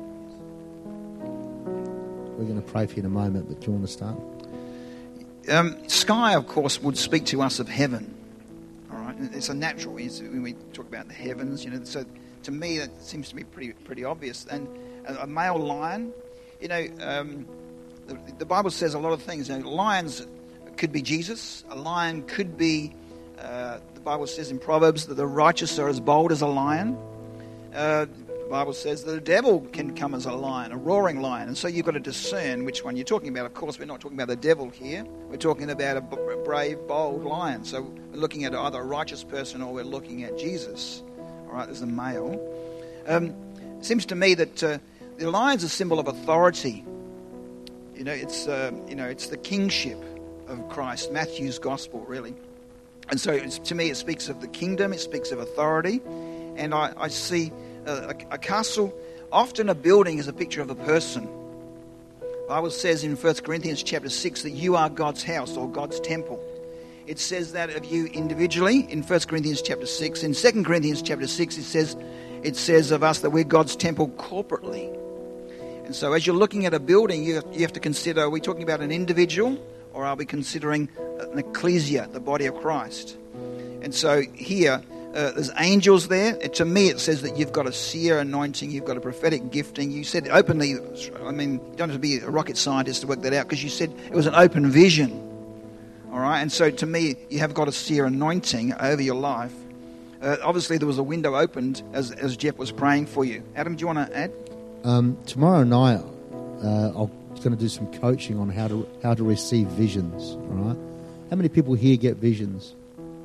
We're going to pray for you in a moment, but do you want to start? Um, sky, of course, would speak to us of heaven. All right, it's a natural. It's, when we talk about the heavens, you know. So to me, that seems to be pretty pretty obvious. And a, a male lion, you know, um, the, the Bible says a lot of things. You know, lions could be Jesus. A lion could be, uh, the Bible says in Proverbs that the righteous are as bold as a lion. Uh, the Bible says that a devil can come as a lion, a roaring lion. And so you've got to discern which one you're talking about. Of course, we're not talking about the devil here. We're talking about a b- brave, bold lion. So we're looking at either a righteous person or we're looking at Jesus. All right, there's a male. Um, it seems to me that uh, the lion's a symbol of authority. You know, it's uh, you know, it's the kingship of Christ, Matthew's gospel, really. And so it's, to me, it speaks of the kingdom, it speaks of authority. And I, I see a, a castle, often a building is a picture of a person. The Bible says in First Corinthians chapter six that you are God's house or God's temple. It says that of you individually in First Corinthians chapter six. In Second Corinthians chapter six, it says, it says of us that we're God's temple corporately. And so as you're looking at a building, you have, you have to consider, are we talking about an individual or are we considering an ecclesia, the body of Christ? And so here, uh, there's angels there. And to me, it says that you've got a seer anointing, you've got a prophetic gifting. You said openly, I mean, you don't have to be a rocket scientist to work that out because you said it was an open vision. All right, and so to me, you have got a seer anointing over your life. Uh, obviously, there was a window opened as, as Jeff was praying for you. Adam, do you want to add? Um, tomorrow night, uh, I'm going to do some coaching on how to how to receive visions. All right, how many people here get visions?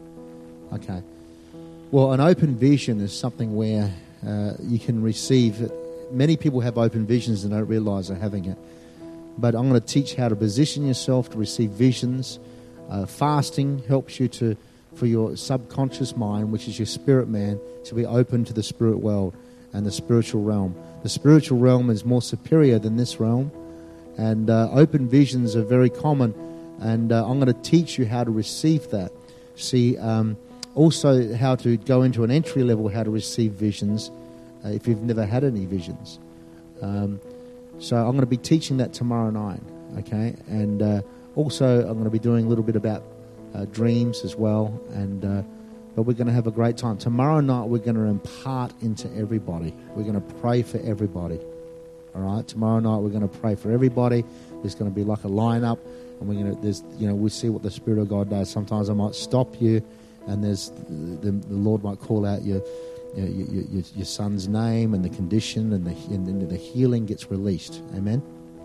Okay, well, an open vision is something where uh, you can receive it. Many people have open visions and don't realize they're having it. But I'm going to teach how to position yourself to receive visions. Uh, fasting helps you to for your subconscious mind, which is your spirit man, to be open to the spirit world and the spiritual realm. The spiritual realm is more superior than this realm, and uh, open visions are very common, and uh, I'm going to teach you how to receive that. See, um, also how to go into an entry level, how to receive visions uh, if you've never had any visions. Um, so I'm going to be teaching that tomorrow night, okay? And uh, also I'm going to be doing a little bit about uh, dreams as well, and uh, but we're going to have a great time. Tomorrow night we're going to impart into everybody. We're going to pray for everybody. All right. Tomorrow night we're going to pray for everybody. There's going to be like a lineup, and we're going to. There's you know we'll see what the Spirit of God does. Sometimes I might stop you, and there's the, the Lord might call out your your, your, your, your son's name and the condition, and the and the healing gets released. Amen.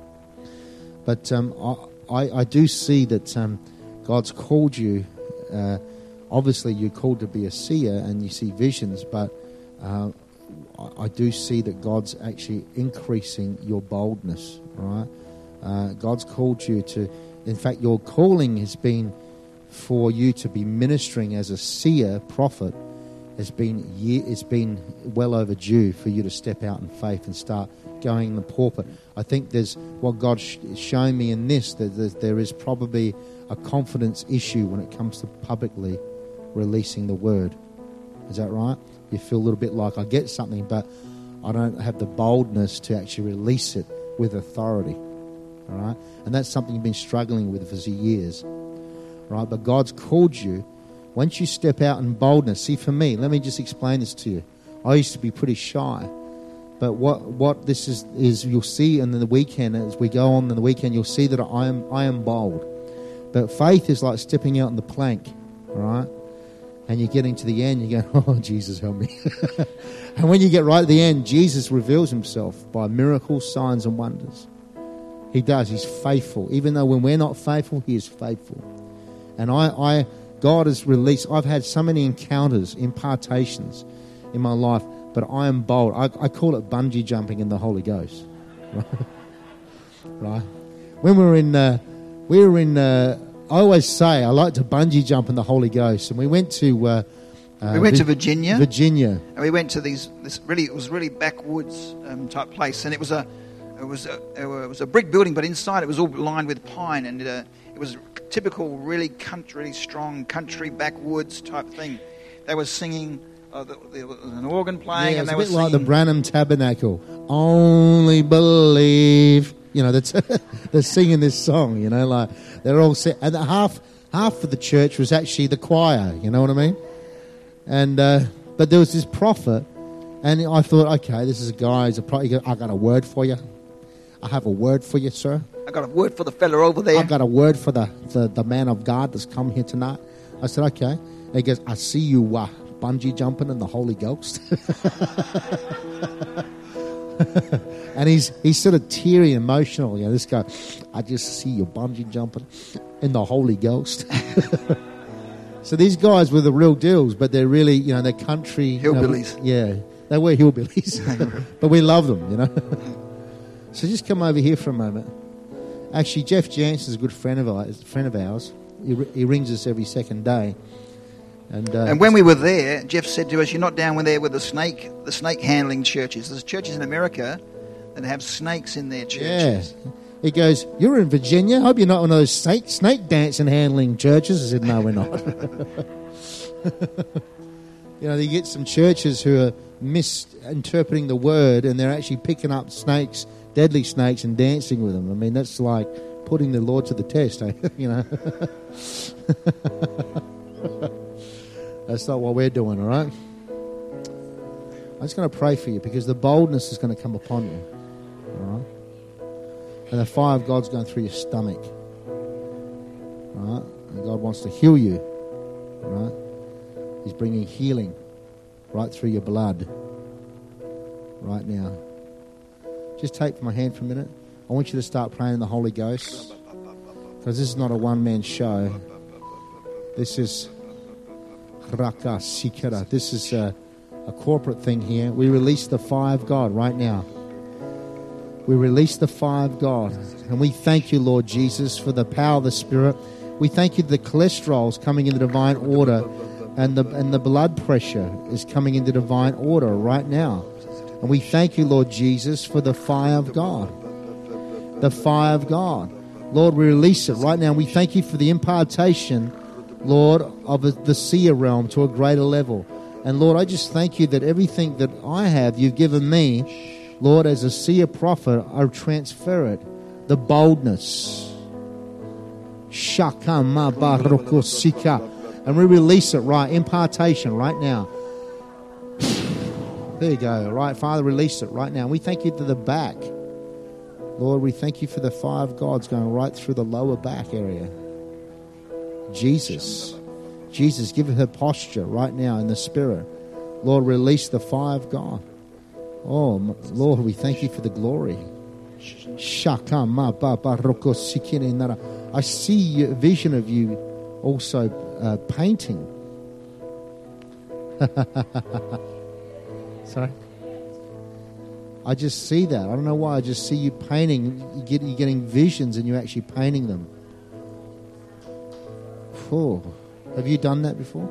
But um, I, I I do see that um, God's called you. Uh, Obviously, you're called to be a seer and you see visions, but uh, I do see that God's actually increasing your boldness, right? Uh, God's called you to, in fact, your calling has been for you to be ministering as a seer, prophet. It's been, year, it's been well overdue for you to step out in faith and start going in the pulpit. I think there's, what God's sh- showing me in this, that there is probably a confidence issue when it comes to publicly releasing the word. Is that right? You feel a little bit like I get something, but I don't have the boldness to actually release it with authority. All right? And that's something you've been struggling with for years. Right? But God's called you. Once you step out in boldness, see, for me, let me just explain this to you. I used to be pretty shy. But what, what this is, is you'll see in the weekend, as we go on in the weekend, you'll see that I am I am bold. But faith is like stepping out on the plank. All right? And you're getting to the end, you go, oh, Jesus, help me. And when you get right at the end, Jesus reveals himself by miracles, signs, and wonders. He does. He's faithful. Even though when we're not faithful, he is faithful. And I, I, God has released, I've had so many encounters, impartations in my life, but I am bold. I, I call it bungee jumping in the Holy Ghost. Right? Right? When we were in, uh, we were in, uh, I always say I like to bungee jump in the Holy Ghost, and we went to uh, uh, we went Vi- to Virginia. Virginia, and we went to these. This really, it was really backwoods um, type place, and it was a, it was a, it was a brick building, but inside it was all lined with pine, and uh, it was typical, really country, really strong country backwoods type thing. They were singing. Uh, there was an organ playing, yeah, and it they was a were bit like singing. the Branham Tabernacle. Only believe, you know. That's they're singing this song, you know, like they're all sing- and half. Half of the church was actually the choir, you know what I mean? And uh, but there was this prophet, and I thought, okay, this is a guy, he's a prophet. I got a word for you. I have a word for you, sir. I got a word for the fella over there. I've got a word for the, the, the man of God that's come here tonight. I said, okay. And he goes, I see you uh, bungee jumping in the Holy Ghost. And he's he's sort of teary, emotional. You know, this guy, I just see you bungee jumping in the Holy Ghost. So these guys were the real deals, but they're really, you know, they're country. Hillbillies. You know, yeah, they were hillbillies. But we love them, you know. So just come over here for a moment. Actually, Jeff Jansen's a good friend of ours. Friend of ours. He, he rings us every second day. And, uh, and when we were there, Jeff said to us, "You're not down there with the snake, the snake handling churches. There's churches in America that have snakes in their churches." Yeah. He goes, "You're in Virginia? I hope you're not one of those snake, snake dancing handling churches." I said, "No, we're not." You know, you get some churches who are misinterpreting the word, and they're actually picking up snakes, deadly snakes, and dancing with them. I mean, that's like putting the Lord to the test, eh? You know. That's not what we're doing, all right? I'm just going to pray for you because the boldness is going to come upon you, all right? And the fire of God's going through your stomach, all right? And God wants to heal you, all right? He's bringing healing right through your blood right now. Just take my hand for a minute. I want you to start praying in the Holy Ghost because this is not a one-man show. This is Raka Sikara. This is a, a corporate thing here. We release the fire of God right now. We release the fire of God. And we thank you, Lord Jesus, for the power of the Spirit. We thank you that the cholesterol is coming into divine order and the, and the blood pressure is coming into divine order right now. And we thank you, Lord Jesus, for the fire of God. The fire of God. Lord, we release it right now. We thank you for the impartation, Lord, of the seer realm to a greater level. And Lord, I just thank you that everything that I have, you've given me, Lord, as a seer prophet, I transfer it. The boldness. Shaka ma baroko sika. And we release it right, impartation right now. There you go. Right, Father, release it right now. We thank you to the back. Lord, we thank you for the fire of God's going right through the lower back area. Jesus. Jesus, give her posture right now in the Spirit. Lord, release the fire of God. Oh, Lord, we thank you for the glory. I see a vision of you also uh, painting. Sorry? I just see that. I don't know why. I just see you painting. You get, you're getting visions and you're actually painting them. Oh, have you done that before?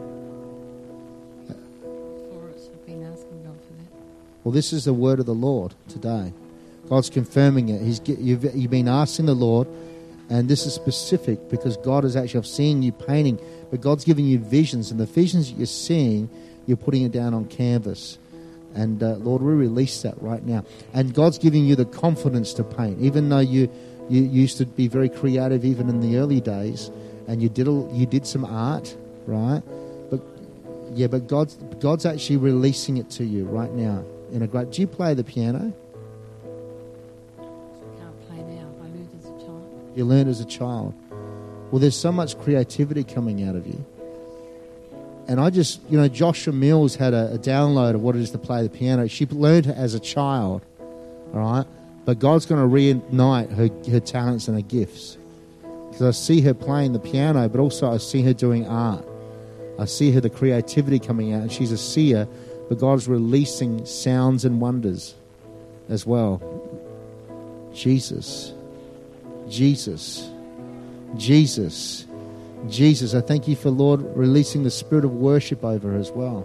For us, I've been asking God for that. Well, this is the word of the Lord today. God's confirming it. He's you've, you've been asking the Lord, and this is specific because God is actually, I've seen you painting, but God's giving you visions, and the visions that you're seeing, you're putting it down on canvas. And uh, Lord, we release that right now. And God's giving you the confidence to paint, even though you you used to be very creative, even in the early days. And you did a, you did some art, right? But yeah, but God's God's actually releasing it to you right now in a great. Do you play the piano? I can't play now. I learned as a child. You learned as a child. Well, there's so much creativity coming out of you. And I just, you know, Joshua Mills had a, a download of what it is to play the piano. She learned it as a child, all right? But God's going to reignite her, her talents and her gifts. Because I see her playing the piano, but also I see her doing art. I see her, the creativity coming out. And she's a seer, but God's releasing sounds and wonders as well. Jesus. Jesus. Jesus. Jesus. I thank you for, Lord, releasing the spirit of worship over her as well.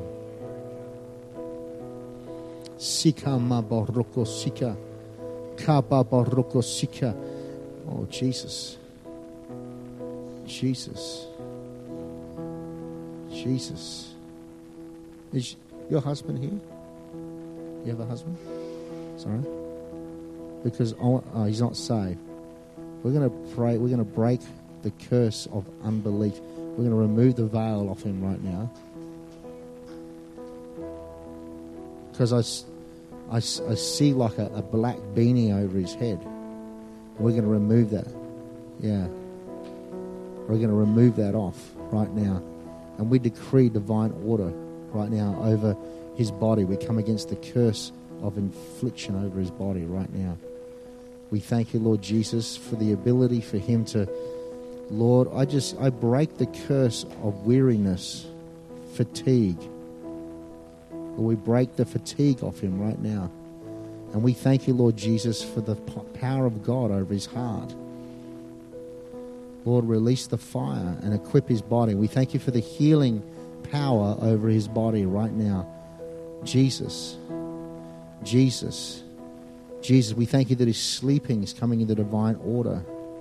Sika ma baroko sika. Ka ba baroko sika. Oh, Jesus. Jesus. Jesus. Is your husband here? You have a husband? Sorry? Because oh, oh, he's not saved. We're going to pray. We're going to break the curse of unbelief. We're going to remove the veil off him right now. Because I, I, I see like a, a black beanie over his head. We're going to remove that. Yeah. We're going to remove that off right now. And we decree divine order right now over his body. We come against the curse of infliction over his body right now. We thank you, Lord Jesus, for the ability for him to, Lord, I just, I break the curse of weariness, fatigue. Lord, we break the fatigue off him right now. And we thank you, Lord Jesus, for the power of God over his heart. Lord, release the fire and equip his body. We thank you for the healing power over his body right now. Jesus, Jesus, Jesus, we thank you that his sleeping is coming into divine order.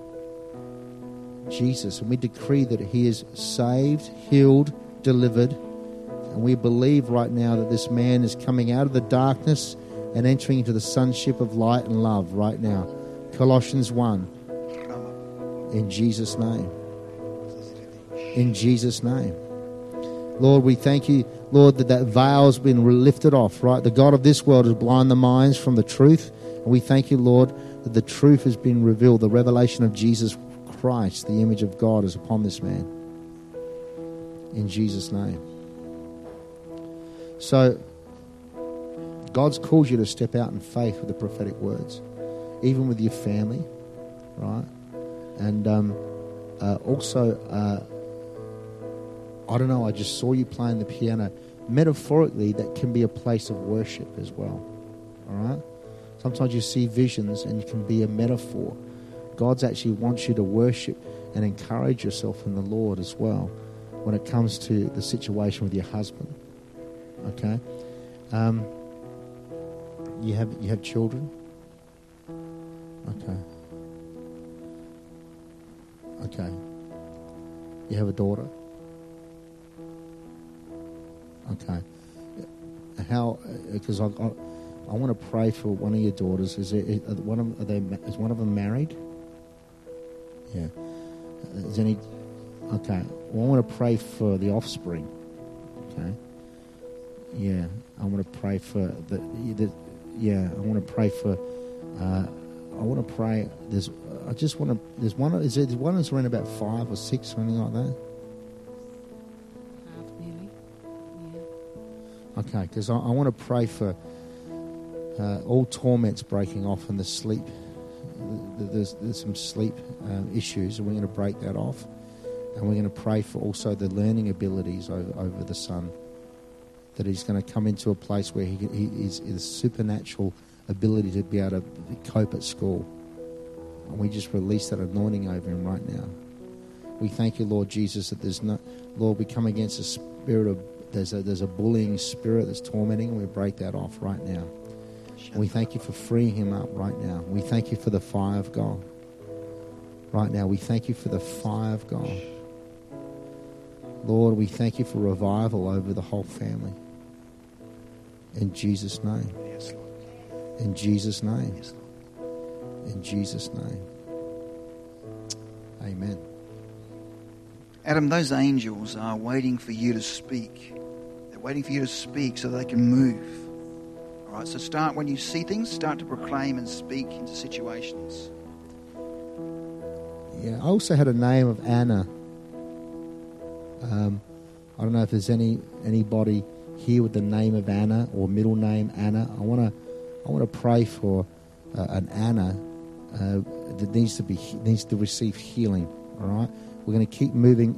Jesus, and we decree that he is saved, healed, delivered. And we believe right now that this man is coming out of the darkness and entering into the sonship of light and love right now. Colossians one. In Jesus' name. In Jesus' name. Lord, we thank you, Lord, that that veil's been lifted off, right? The God of this world has blinded the minds from the truth. And we thank you, Lord, that the truth has been revealed. The revelation of Jesus Christ, the image of God, is upon this man. In Jesus' name. So, God's called you to step out in faith with the prophetic words, even with your family, right? And um, uh, also, uh, I don't know, I just saw you playing the piano. Metaphorically, that can be a place of worship as well, all right? Sometimes you see visions and it can be a metaphor. God actually wants you to worship and encourage yourself in the Lord as well when it comes to the situation with your husband, okay? Um, you have you have children? Okay. Okay. You have a daughter? Okay. How? Because I, I, I want to pray for one of your daughters. Is it is one of are they, is one of them married? Yeah. Is any? Okay. Well, I want to pray for the offspring. Okay. Yeah. I want to pray for the. the yeah. I want to pray for. Uh, I want to pray. There's. I just want to. There's one. Is there one that's around about five or six or anything like that? Half nearly. Yeah. Okay, because I, I want to pray for uh, all torments breaking off and the sleep. There's, there's some sleep um, issues, and we're going to break that off. And we're going to pray for also the learning abilities over, over the son, that he's going to come into a place where he, he is a supernatural ability to be able to cope at school. And we just release that anointing over him right now. We thank you, Lord Jesus, that there's no, Lord, we come against a spirit of, there's a, there's a bullying spirit that's tormenting, and we break that off right now. And we thank you for freeing him up right now. We thank you for the fire of God. Right now, we thank you for the fire of God. Lord, we thank you for revival over the whole family. In Jesus' name. Yes, Lord. In Jesus' name. Yes, Lord. In Jesus' name. Amen. Adam, those angels are waiting for you to speak. They're waiting for you to speak so they can move. All right, so start when you see things, start to proclaim and speak into situations. Yeah, I also had a name of Anna. Um, I don't know if there's any anybody here with the name of Anna or middle name Anna. I want to I want to pray for uh, an Anna uh, that needs to be needs to receive healing. All right, we're going to keep moving.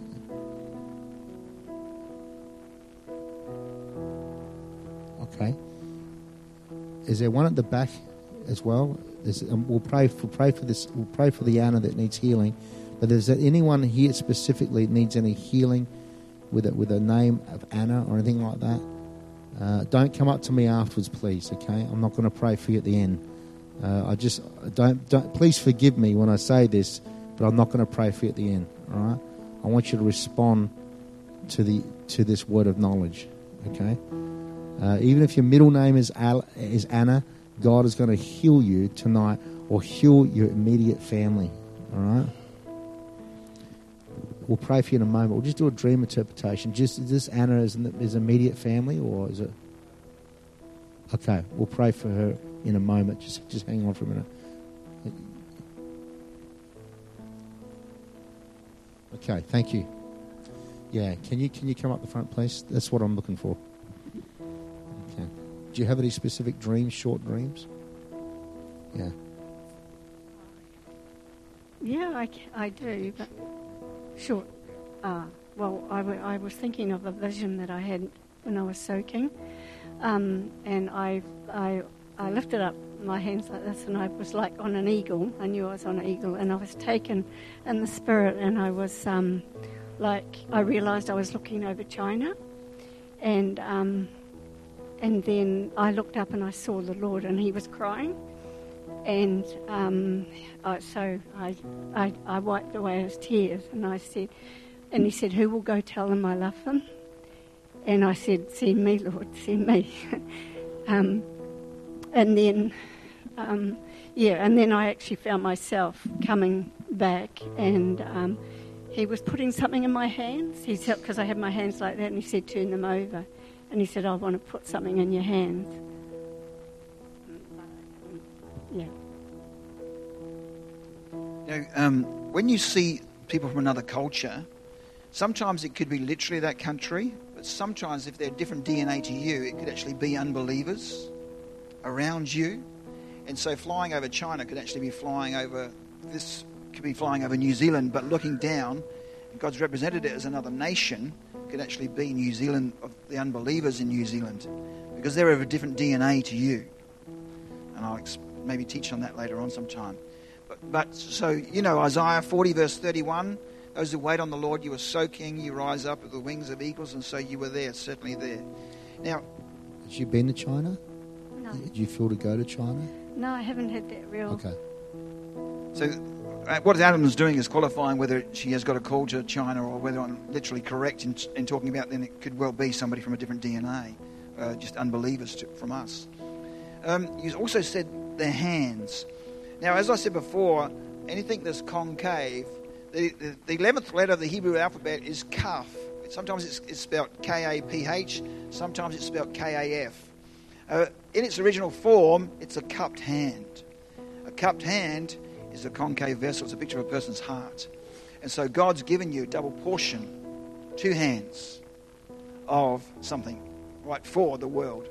Okay. Is there one at the back as well? Um, we'll pray for pray for this. We'll pray for the Anna that needs healing. But is there anyone here specifically that needs any healing with a, with a name of Anna or anything like that? Uh, don't come up to me afterwards, please. Okay, I'm not going to pray for you at the end. Uh, I just don't, don't. Please forgive me when I say this, but I'm not going to pray for you at the end. All right. I want you to respond to the to this word of knowledge. Okay. Uh, even if your middle name is Al, is Anna, God is going to heal you tonight or heal your immediate family. All right. We'll pray for you in a moment. We'll just do a dream interpretation. Just is this Anna is, is immediate family, or is it? Okay, we'll pray for her in a moment. Just just hang on for a minute. Okay, thank you. Yeah, can you can you come up the front, please? That's what I'm looking for. Okay. Do you have any specific dreams, short dreams? Yeah. Yeah, I, c- I do, but short. Uh, well, I, w- I was thinking of a vision that I had when I was soaking, um, and I, I I lifted up my hands like this, and I was like on an eagle. I knew I was on an eagle, and I was taken in the spirit, and I was um, like I realised I was looking over China, and um, and then I looked up and I saw the Lord, and He was crying. And um, I, so I, I I wiped away his tears, and I said, and he said, "Who will go tell them I love them?" And I said, "Send me, Lord, send me." um, and then, um, yeah, and then I actually found myself coming back, and um, he was putting something in my hands. He said, because I had my hands like that, and he said, "Turn them over," and he said, "I want to put something in your hands." Yeah. You know, um, when you see people from another culture, sometimes it could be literally that country, but sometimes if they're different D N A to you, it could actually be unbelievers around you. And so flying over China could actually be flying over, this could be flying over New Zealand, but looking down, God's represented it as another nation, could actually be New Zealand, of the unbelievers in New Zealand, because they're of a different D N A to you. And I'll explain. Maybe teach on that later on sometime. But, but so, you know, Isaiah forty verse thirty-one, those who wait on the Lord, you are soaking, you rise up with the wings of eagles, and so you were there, certainly there. Now, have you been to China? No. Did you feel to go to China? No, I haven't had that real... Okay. so uh, what Adam's doing is qualifying whether she has got a call to China or whether I'm literally correct in, in talking about then it could well be somebody from a different D N A, uh, just unbelievers to, from us. Um, you also said their hands. Now, as I said before, anything that's concave, the, the, the eleventh letter of the Hebrew alphabet is kaf. Sometimes it's, it's spelled K A P H, sometimes it's spelled K A F. Uh, in its original form, it's a cupped hand. A cupped hand is a concave vessel. It's a picture of a person's heart. And so God's given you a double portion, two hands of something, right, for the world.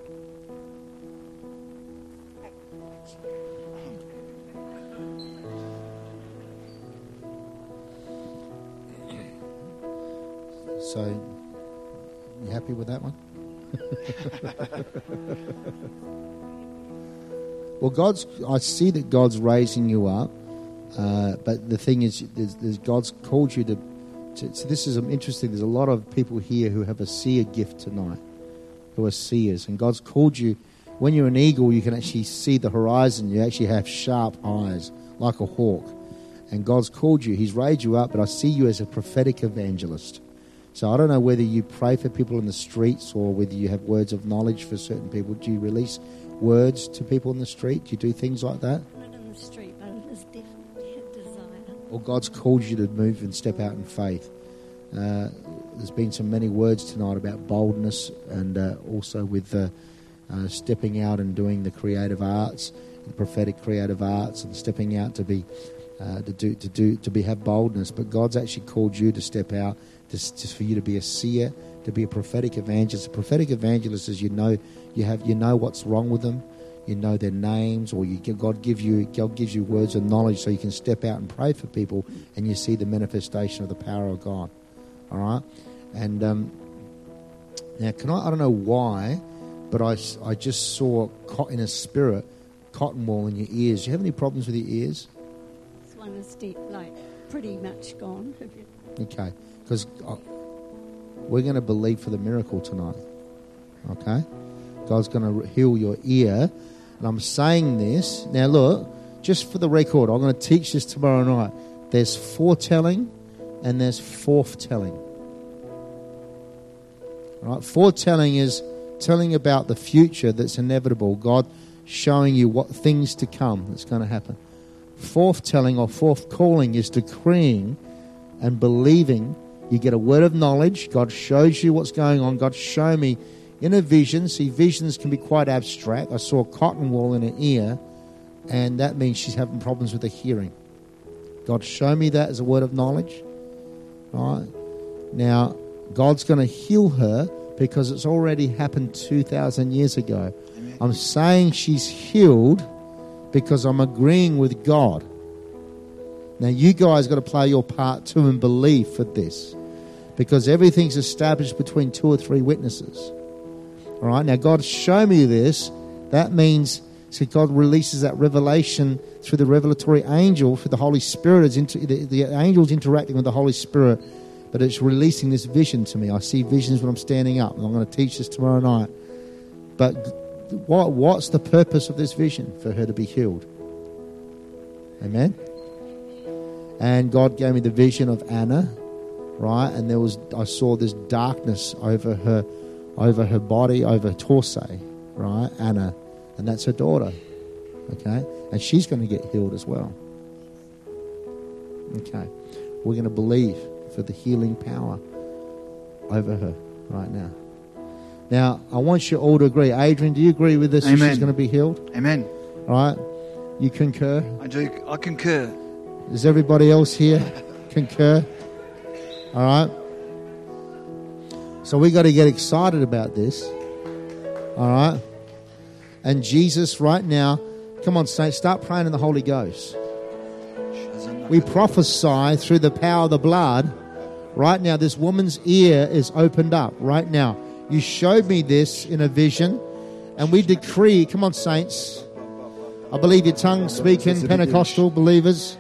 So, you happy with that one? Well, God's. I see that God's raising you up, uh, but the thing is, there's, there's God's called you to, to. So this is interesting. There's a lot of people here who have a seer gift tonight, who are seers, and God's called you. When you're an eagle, you can actually see the horizon. You actually have sharp eyes, like a hawk, and God's called you. He's raised you up, but I see you as a prophetic evangelist. So I don't know whether you pray for people in the streets or whether you have words of knowledge for certain people. Do you release words to people in the street? Do you do things like that? Not in the street, but it is definitely a desire. Or God's called you to move and step out in faith. Uh, there's been so many words tonight about boldness and uh, also with uh, uh, stepping out and doing the creative arts, the prophetic creative arts, and stepping out to be uh, to do to do to be have boldness. But God's actually called you to step out. Just, just for you to be a seer, to be a prophetic evangelist. A prophetic evangelist is you know you have you know what's wrong with them, you know their names, or you God give you God gives you words of knowledge so you can step out and pray for people, and you see the manifestation of the power of God. All right, and um, now can I? I don't know why, but I, I just saw in a spirit cotton wool in your ears. Do you have any problems with your ears? This one is deep, like pretty much gone. Okay. Because we're going to believe for the miracle tonight. Okay? God's going to heal your ear. And I'm saying this. Now, look, just for the record, I'm going to teach this tomorrow night. There's foretelling and there's forthtelling. All right? Foretelling is telling about the future that's inevitable. God showing you what things to come that's going to happen. Forthtelling or forthcalling is decreeing and believing. You get a word of knowledge. God shows you what's going on. God showed me in a vision. See, visions can be quite abstract. I saw cotton wool in her ear, and that means she's having problems with her hearing. God showed me that as a word of knowledge. Right? Now, God's going to heal her because it's already happened two thousand years ago. Amen. I'm saying she's healed because I'm agreeing with God. Now, you guys got to play your part too and believe for this, because everything's established between two or three witnesses. All right? Now, God, show me this. That means, see, God releases that revelation through the revelatory angel, through the Holy Spirit. Is into, the, the angel's interacting with the Holy Spirit, but it's releasing this vision to me. I see visions when I'm standing up, and I'm going to teach this tomorrow night. But what what's the purpose of this vision? For her to be healed. Amen? And God gave me the vision of Anna, right? And there was, I saw this darkness over her, over her body, over her torso, right? Anna, and that's her daughter, okay? And she's going to get healed as well. Okay, we're going to believe for the healing power over her right now. Now, I want you all to agree. Adrian, do you agree with this? Amen. She's going to be healed? Amen. All right? You concur? I do. I concur. Does everybody else here concur? All right? So we got to get excited about this. All right? And Jesus right now, come on, saints, start praying in the Holy Ghost. We prophesy through the power of the blood. Right now, this woman's ear is opened up. Right now. You showed me this in a vision. And we decree, come on, saints. I believe your tongue speaking Pentecostal believers.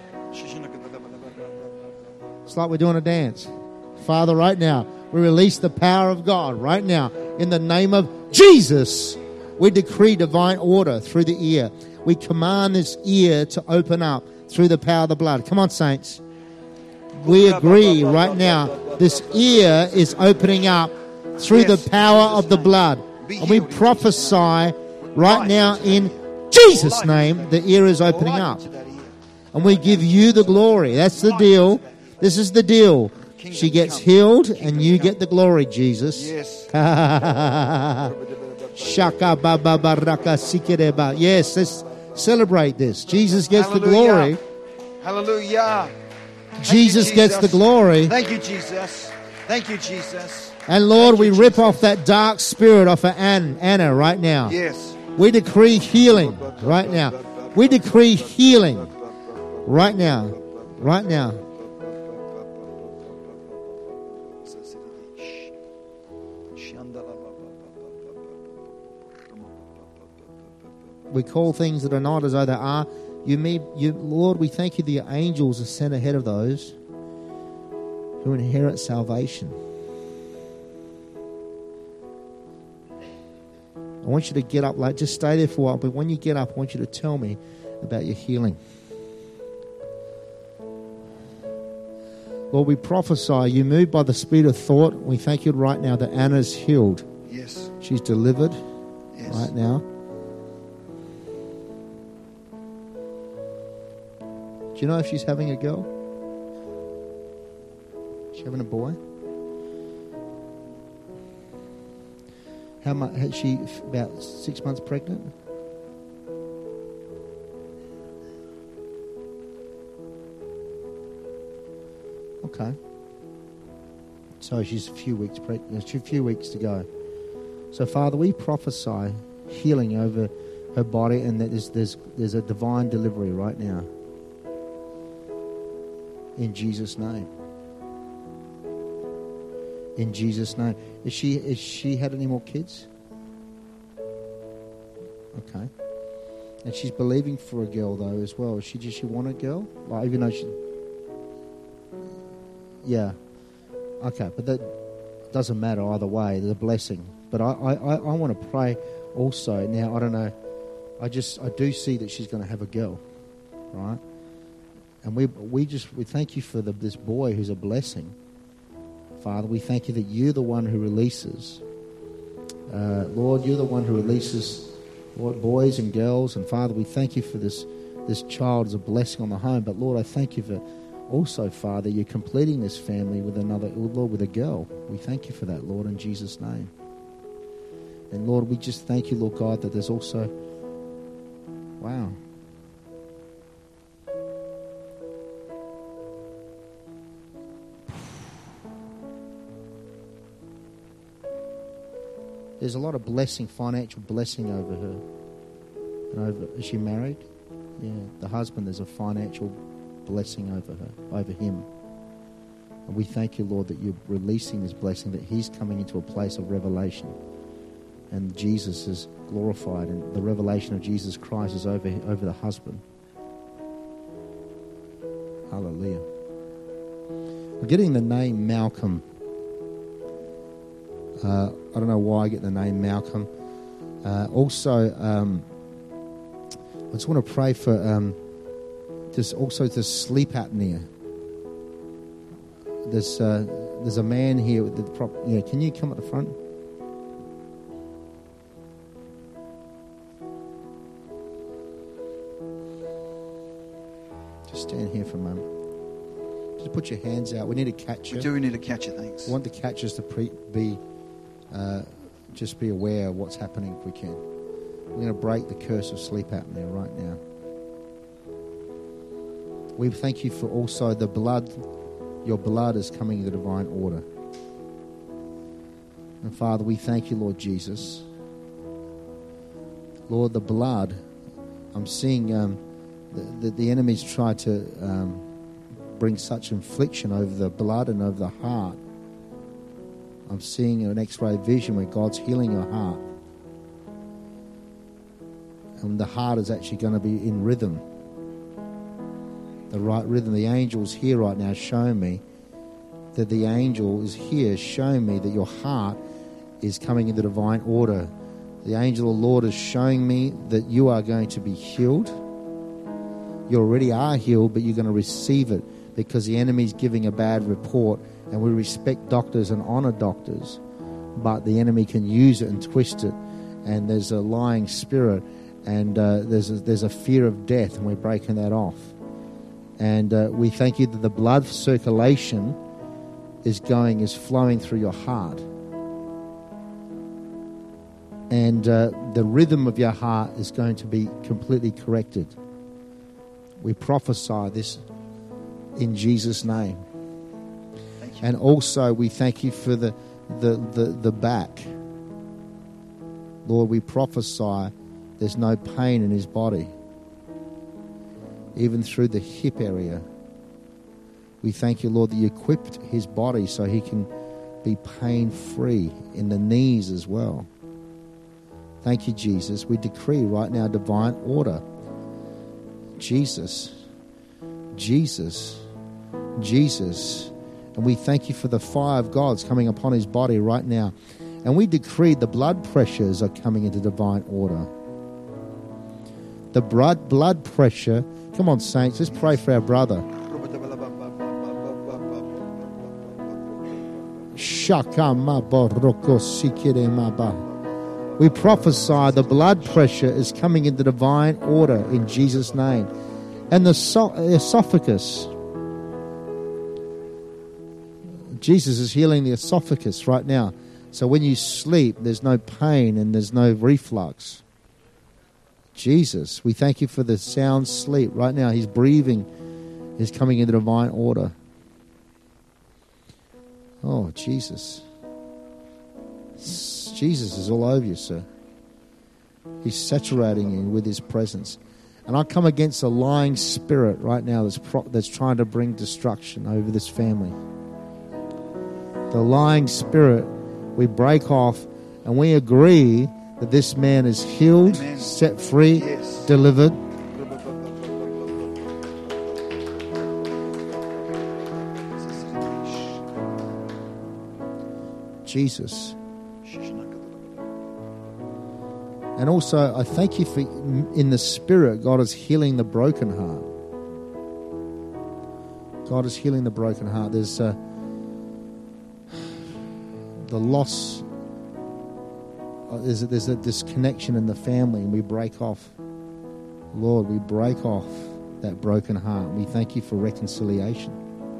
It's like we're doing a dance. Father, right now, we release the power of God. Right now, in the name of Jesus, we decree divine order through the ear. We command this ear to open up through the power of the blood. Come on, saints. We agree right now, this ear is opening up through the power of the blood. And we prophesy right now in Jesus' name, the ear is opening up. And we give you the glory. That's the deal. This is the deal. She gets healed and you get the glory, Jesus. Yes. Yes, let's celebrate this. Jesus gets the glory. Hallelujah. Jesus gets the glory. Thank you, Jesus. Thank you, Jesus. And Lord, we rip off that dark spirit off of Anna right now. Yes. We decree healing right now. We decree healing right now. Right now. We call things that are not as though they are. You may, you, Lord, we thank you that your angels are sent ahead of those who inherit salvation. I want you to get up, like just stay there for a while, but when you get up, I want you to tell me about your healing. Lord, we prophesy, you move by the speed of thought. We thank you right now that Anna's healed. Yes. She's delivered Yes. right now. Do you know if she's having a girl? Is she having a boy? How much has she? About six months pregnant. Okay. So she's a few weeks pregnant. A few weeks to go. So Father, we prophesy healing over her body, and that there's there's there's a divine delivery right now. In Jesus' name. In Jesus' name. Is she is she had any more kids? Okay. And she's believing for a girl though as well. Is she does she want a girl? Like even though she Yeah. Okay, but that doesn't matter either way, there's a blessing. But I, I, I, I want to pray also. Now I don't know. I just I do see that she's gonna have a girl. Right? And we we just we thank you for the, this boy who's a blessing, Father. We thank you that you're the one who releases, uh, Lord. You're the one who releases, Lord, boys and girls. And Father, we thank you for this this child as a blessing on the home. But Lord, I thank you for also, Father, you're completing this family with another, Lord, with a girl. We thank you for that, Lord, in Jesus' name. And Lord, we just thank you, Lord God, that there's also, wow. there's a lot of blessing, financial blessing over her. And over, is she married? Yeah, the husband, there's a financial blessing over her, over him. And we thank you, Lord, that you're releasing this blessing, that he's coming into a place of revelation. And Jesus is glorified, and the revelation of Jesus Christ is over, over the husband. Hallelujah. I'm getting the name Malcolm. Uh, I don't know why I get the name Malcolm. Uh, also, um, I just want to pray for um, just also the sleep apnea. There's uh, there's a man here with the prop. Yeah, can you come at the front? Just stand here for a moment. Just put your hands out. We need to catch you. We do need to catch it, thanks. We want the catchers to pre- be uh, just be aware of what's happening if we can. We're going to break the curse of sleep apnea right now. We thank you for also the blood. Your blood is coming into divine order. And Father, we thank you, Lord Jesus. Lord, the blood, I'm seeing um, that the, the enemy's tried to um, bring such infliction over the blood and over the heart. I'm seeing an X-ray vision where God's healing your heart. And the heart is actually going to be in rhythm. The right rhythm. The angel's here right now showing me that the angel is here showing me that your heart is coming into divine order. The angel of the Lord is showing me that you are going to be healed. You already are healed, but you're going to receive it because the enemy's giving a bad report, and we respect doctors and honor doctors, but the enemy can use it and twist it, and there's a lying spirit, and uh, there's, a, there's a fear of death, and we're breaking that off. And uh, we thank you that the blood circulation is going, is flowing through your heart. And uh, the rhythm of your heart is going to be completely corrected. We prophesy this in Jesus' name. And also we thank you for the, the, the, the back. Lord, we prophesy there's no pain in his body. Even through the hip area. We thank you, Lord, that you equipped his body so he can be pain-free in the knees as well. Thank you, Jesus. We decree right now divine order. Jesus, Jesus, Jesus. And we thank you for the fire of God's coming upon his body right now. And we decree the blood pressures are coming into divine order. The blood, blood pressure. Come on, saints, let's pray for our brother. We prophesy the blood pressure is coming into divine order in Jesus' name. And the so- esophagus. Jesus is healing the esophagus right now. So when you sleep, there's no pain and there's no reflux. Jesus, we thank you for the sound sleep. Right now, his breathing is coming into divine order. Oh, Jesus. Jesus is all over you, sir. He's saturating you with his presence. And I come against a lying spirit right now that's, pro- that's trying to bring destruction over this family. The lying spirit, we break off and we agree that this man is healed, Amen. Set free, yes. Delivered. Jesus. And also, I thank you for, in the spirit, God is healing the broken heart. God is healing the broken heart. There's uh, the loss. There's a, there's a disconnection in the family, and we break off. Lord, we break off that broken heart. We thank you for reconciliation.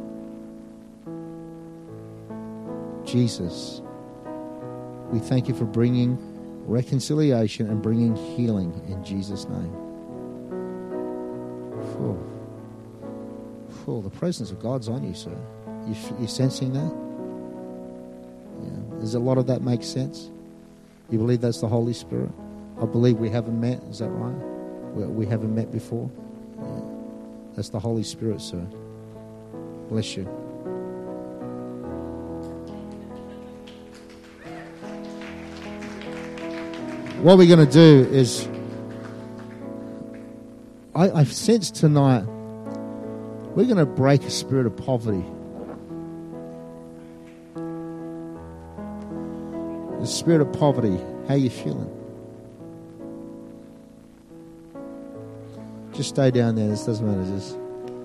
Jesus, we thank you for bringing reconciliation and bringing healing in Jesus' name. Oh, oh, the presence of God's on you, sir. You, you're sensing that? Yeah. Does a lot of that make sense? You believe that's the Holy Spirit? I believe we haven't met. Is that right? We, we haven't met before. Yeah. That's the Holy Spirit, sir. Bless you. What we're going to do is, I, I've sensed tonight, we're going to break a spirit of poverty. The spirit of poverty. How you feeling? Just stay down there. This doesn't matter. Just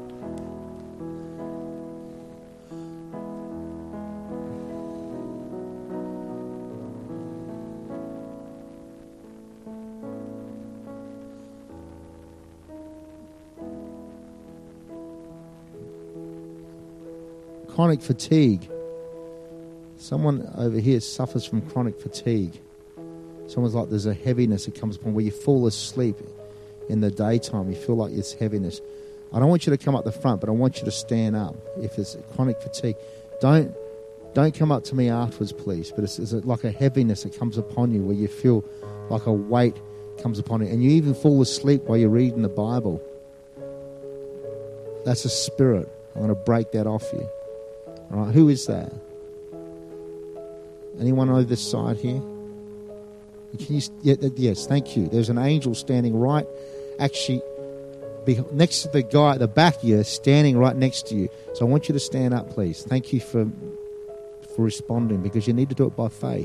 chronic fatigue. Someone over here suffers from chronic fatigue. Someone's like there's a heaviness that comes upon where you fall asleep in the daytime. You feel like it's heaviness. I don't want you to come up the front, but I want you to stand up. If it's chronic fatigue, don't don't come up to me afterwards, please. But it's, it's like a heaviness that comes upon you where you feel like a weight comes upon you. And you even fall asleep while you're reading the Bible. That's a spirit. I'm going to break that off you. All right, who is that? Anyone over this side here? Can you, yeah, yes, thank you. There's an angel standing right, actually, be, next to the guy at the back here, standing right next to you. So I want you to stand up, please. Thank you for for responding, because you need to do it by faith.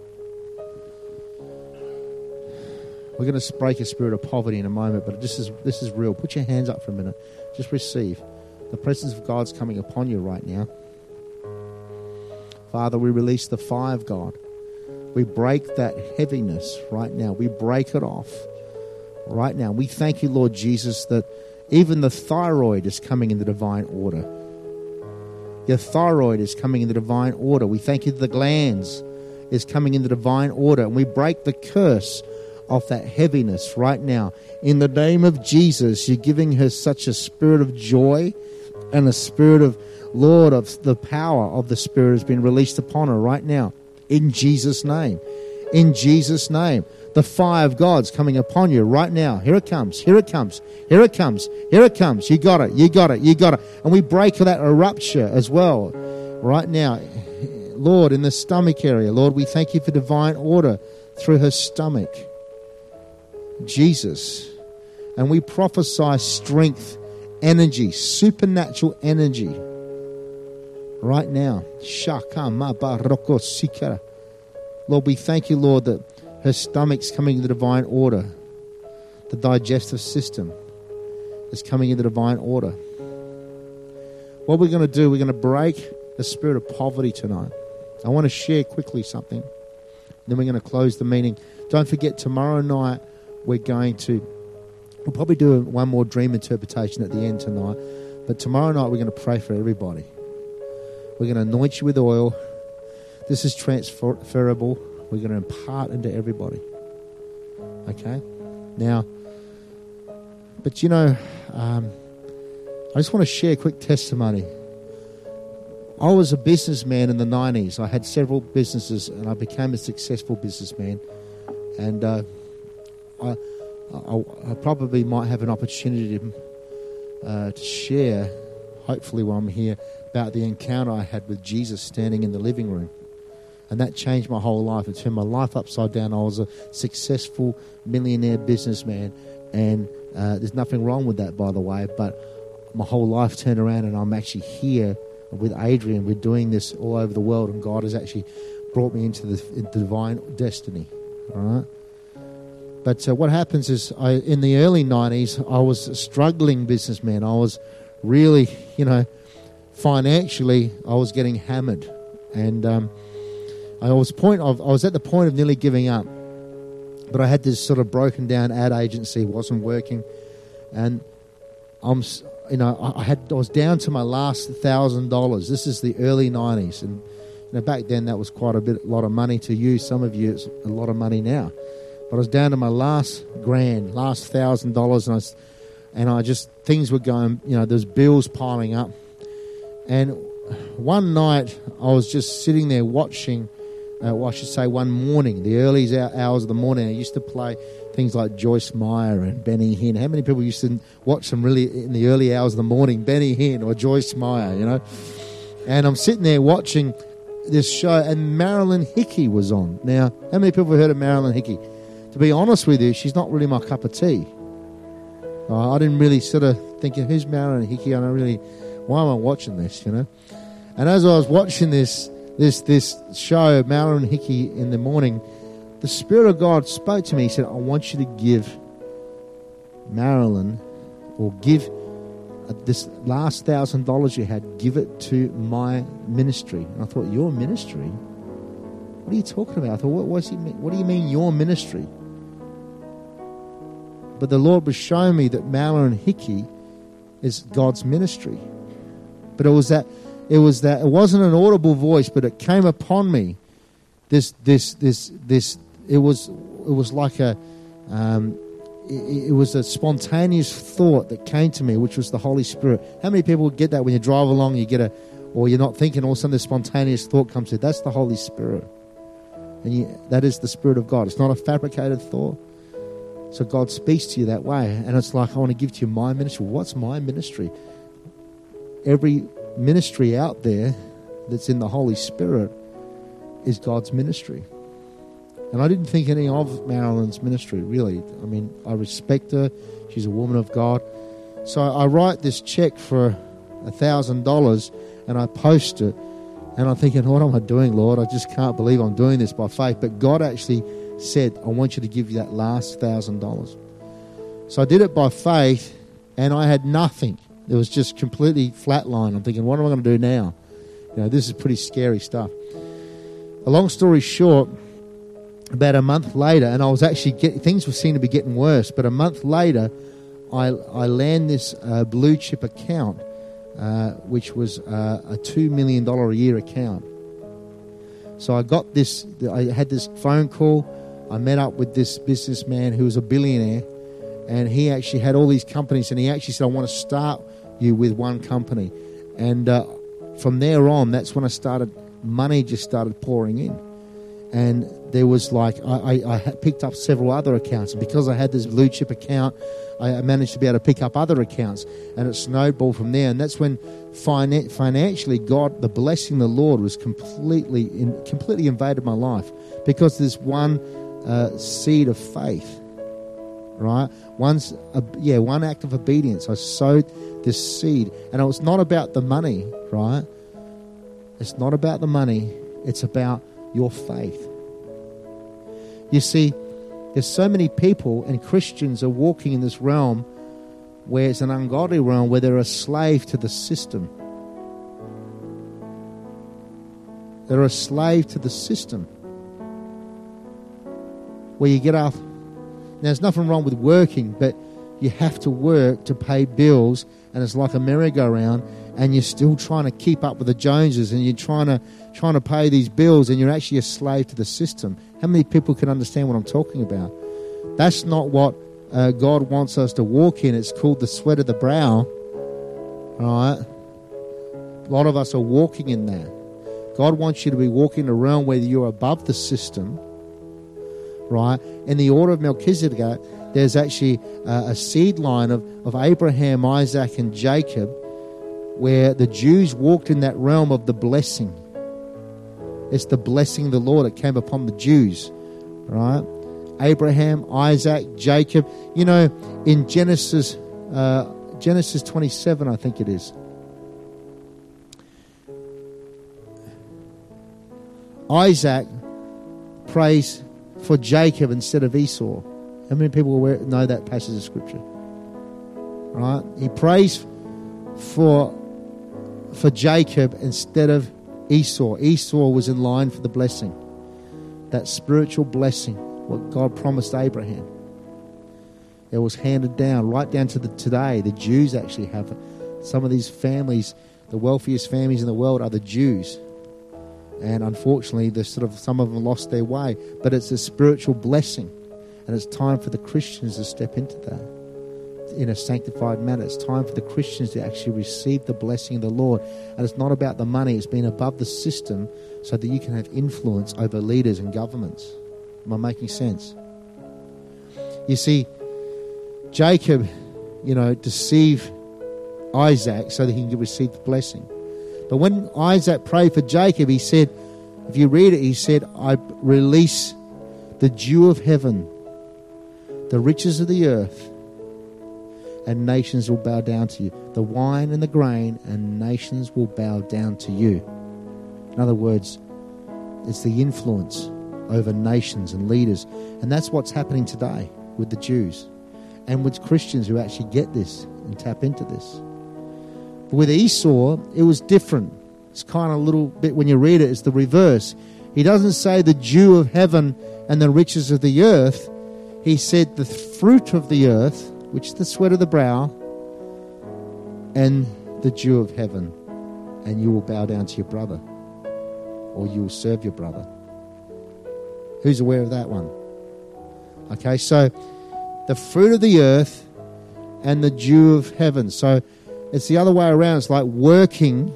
We're going to break a spirit of poverty in a moment, but this is this is real. Put your hands up for a minute. Just receive. The presence of God's coming upon you right now. Father, we release the fire of God. We break that heaviness right now. We break it off right now. We thank you, Lord Jesus, that even the thyroid is coming in the divine order. Your thyroid is coming in the divine order. We thank you that the glands is coming in the divine order. And we break the curse of that heaviness right now. In the name of Jesus, you're giving her such a spirit of joy and a spirit of, Lord, of the power of the Spirit has been released upon her right now. In Jesus' name. In Jesus' name. The fire of God's coming upon you right now. Here it comes. Here it comes. Here it comes. Here it comes. You got it. You got it. You got it. And we break that rupture as well right now. Lord, in the stomach area, Lord, we thank you for divine order through her stomach. Jesus. And we prophesy strength, energy, supernatural energy. Right now. Lord, we thank you, Lord, that her stomach's coming in the divine order. The digestive system is coming in the divine order. What we're going to do, we're going to break the spirit of poverty tonight. I want to share quickly something. Then we're going to close the meeting. Don't forget, tomorrow night we're going to, we'll probably do one more dream interpretation at the end tonight. But tomorrow night we're going to pray for everybody. We're going to anoint you with oil. This is transferable. We're going to impart into everybody. Okay? Now, but you know, um, I just want to share a quick testimony. I was a businessman in the nineties. I had several businesses and I became a successful businessman. And uh, I, I, I probably might have an opportunity to, uh, to share, hopefully while I'm here, about the encounter I had with Jesus standing in the living room. And that changed my whole life. It turned my life upside down. I was a successful millionaire businessman. And uh, there's nothing wrong with that, by the way. But my whole life turned around and I'm actually here with Adrian. We're doing this all over the world. And God has actually brought me into the, into divine destiny. All right? But uh, what happens is I, in the early nineties, I was a struggling businessman. I was really, you know, financially, I was getting hammered. And um, I was point of, I was at the point of nearly giving up. But I had this sort of broken down ad agency, it wasn't working. And I'm, you know, I had I was down to my last thousand dollars. This is the early nineties. And you know, back then that was quite a bit, a lot of money to you. Some of you, it's a lot of money now. But I was down to my last grand, last thousand dollars, and I, was, and I just, things were going, you know, there's bills piling up. And one night I was just sitting there watching uh, well, I should say one morning, the early hours of the morning, I used to play things like Joyce Meyer and Benny Hinn. How many people used to watch them really in the early hours of the morning, Benny Hinn or Joyce Meyer, you know? And I'm sitting there watching this show, and Marilyn Hickey was on. Now, how many people have heard of Marilyn Hickey? To be honest with you, she's not really my cup of tea. Uh, I didn't really sort of think, who's Marilyn Hickey? I don't really, why am I watching this, you know? And as I was watching this this this show, Marilyn Hickey in the morning, the Spirit of God spoke to me. He said, I want you to give Marilyn, or give this last thousand dollars you had, give it to my ministry. And I thought, your ministry? What are you talking about? I thought, what, what's he mean? What do you mean, your ministry? But the Lord was showing me that Marilyn Hickey is God's ministry. But it was that, it was that, it wasn't an audible voice, but it came upon me. This, this, this, this. It was, it was like a, um, it, it was a spontaneous thought that came to me, which was the Holy Spirit. How many people get that when you drive along, you get a, or you're not thinking, all of a sudden this spontaneous thought comes to you? That's the Holy Spirit. And you, that is the Spirit of God. It's not a fabricated thought. So God speaks to you that way. And it's like, I want to give to you my ministry. What's my ministry? Every ministry out there that's in the Holy Spirit is God's ministry. And I didn't think any of Marilyn's ministry, really. I mean, I respect her. She's a woman of God. So I write this check for a thousand dollars and I post it. And I'm thinking, what am I doing, Lord? I just can't believe I'm doing this by faith. But God actually said, I want you to give you that last thousand dollars. So I did it by faith, and I had nothing. It was just completely flatline. I'm thinking, what am I going to do now? You know, this is pretty scary stuff. A long story short, about a month later, and I was actually get, things were seeming to be getting worse. But a month later, I I land this uh, blue chip account, uh, which was uh, a two million dollar a year account. So I got this. I had this phone call. I met up with this businessman who was a billionaire, and he actually had all these companies, and he actually said, I want to start you with one company. And uh, from there on, that's when I started, money just started pouring in. And there was like, I, I, I picked up several other accounts. And because I had this blue chip account, I managed to be able to pick up other accounts. And it snowballed from there. And that's when finan- financially, God, the blessing of the Lord was completely, in, completely invaded my life. Because there's one uh, seed of faith, right? One's, uh, yeah, one act of obedience. I sowed this seed. And it was not about the money, right? It's not about the money. It's about your faith. You see, there's so many people, and Christians are walking in this realm where it's an ungodly realm, where they're a slave to the system. They're a slave to the system. Where you get up, now there's nothing wrong with working, but you have to work to pay bills, and it's like a merry-go-round, and you're still trying to keep up with the Joneses, and you're trying to trying to pay these bills, and you're actually a slave to the system. How many people can understand what I'm talking about? That's not what uh, God wants us to walk in. It's called the sweat of the brow. All right? A lot of us are walking in that. God wants you to be walking in a realm where you're above the system, right? In the order of Melchizedek, there's actually uh, a seed line of, of Abraham, Isaac, and Jacob, where the Jews walked in that realm of the blessing. It's the blessing of the Lord that came upon the Jews, right? Abraham, Isaac, Jacob. You know, in Genesis, uh, Genesis twenty-seven, I think it is. Isaac prays for Jacob instead of Esau. How many people know that passage of Scripture? Right? He prays for for Jacob instead of Esau. Esau was in line for the blessing. That spiritual blessing, what God promised Abraham. It was handed down, right down to the today. The Jews actually have it. Some of these families, the wealthiest families in the world are the Jews. And unfortunately, the sort of some of them lost their way. But it's a spiritual blessing. And it's time for the Christians to step into that. in a sanctified manner. It's time for the Christians to actually receive the blessing of the Lord. And it's not about the money. It's been above the system so that you can have influence over leaders and governments. Am I making sense? You see, Jacob, you know, deceived Isaac so that he could receive the blessing. But when Isaac prayed for Jacob, he said, if you read it, he said, I release the dew of heaven, the riches of the earth, and nations will bow down to you. The wine and the grain, and nations will bow down to you. In other words, it's the influence over nations and leaders. And that's what's happening today with the Jews and with Christians who actually get this and tap into this. But with Esau, it was different. It's kind of a little bit, when you read it, it's the reverse. He doesn't say the dew of heaven and the riches of the earth. He said the fruit of the earth, which is the sweat of the brow, and the dew of heaven. And you will bow down to your brother, or you will serve your brother. Who's aware of that one? Okay, so the fruit of the earth and the dew of heaven. So it's the other way around. It's like working,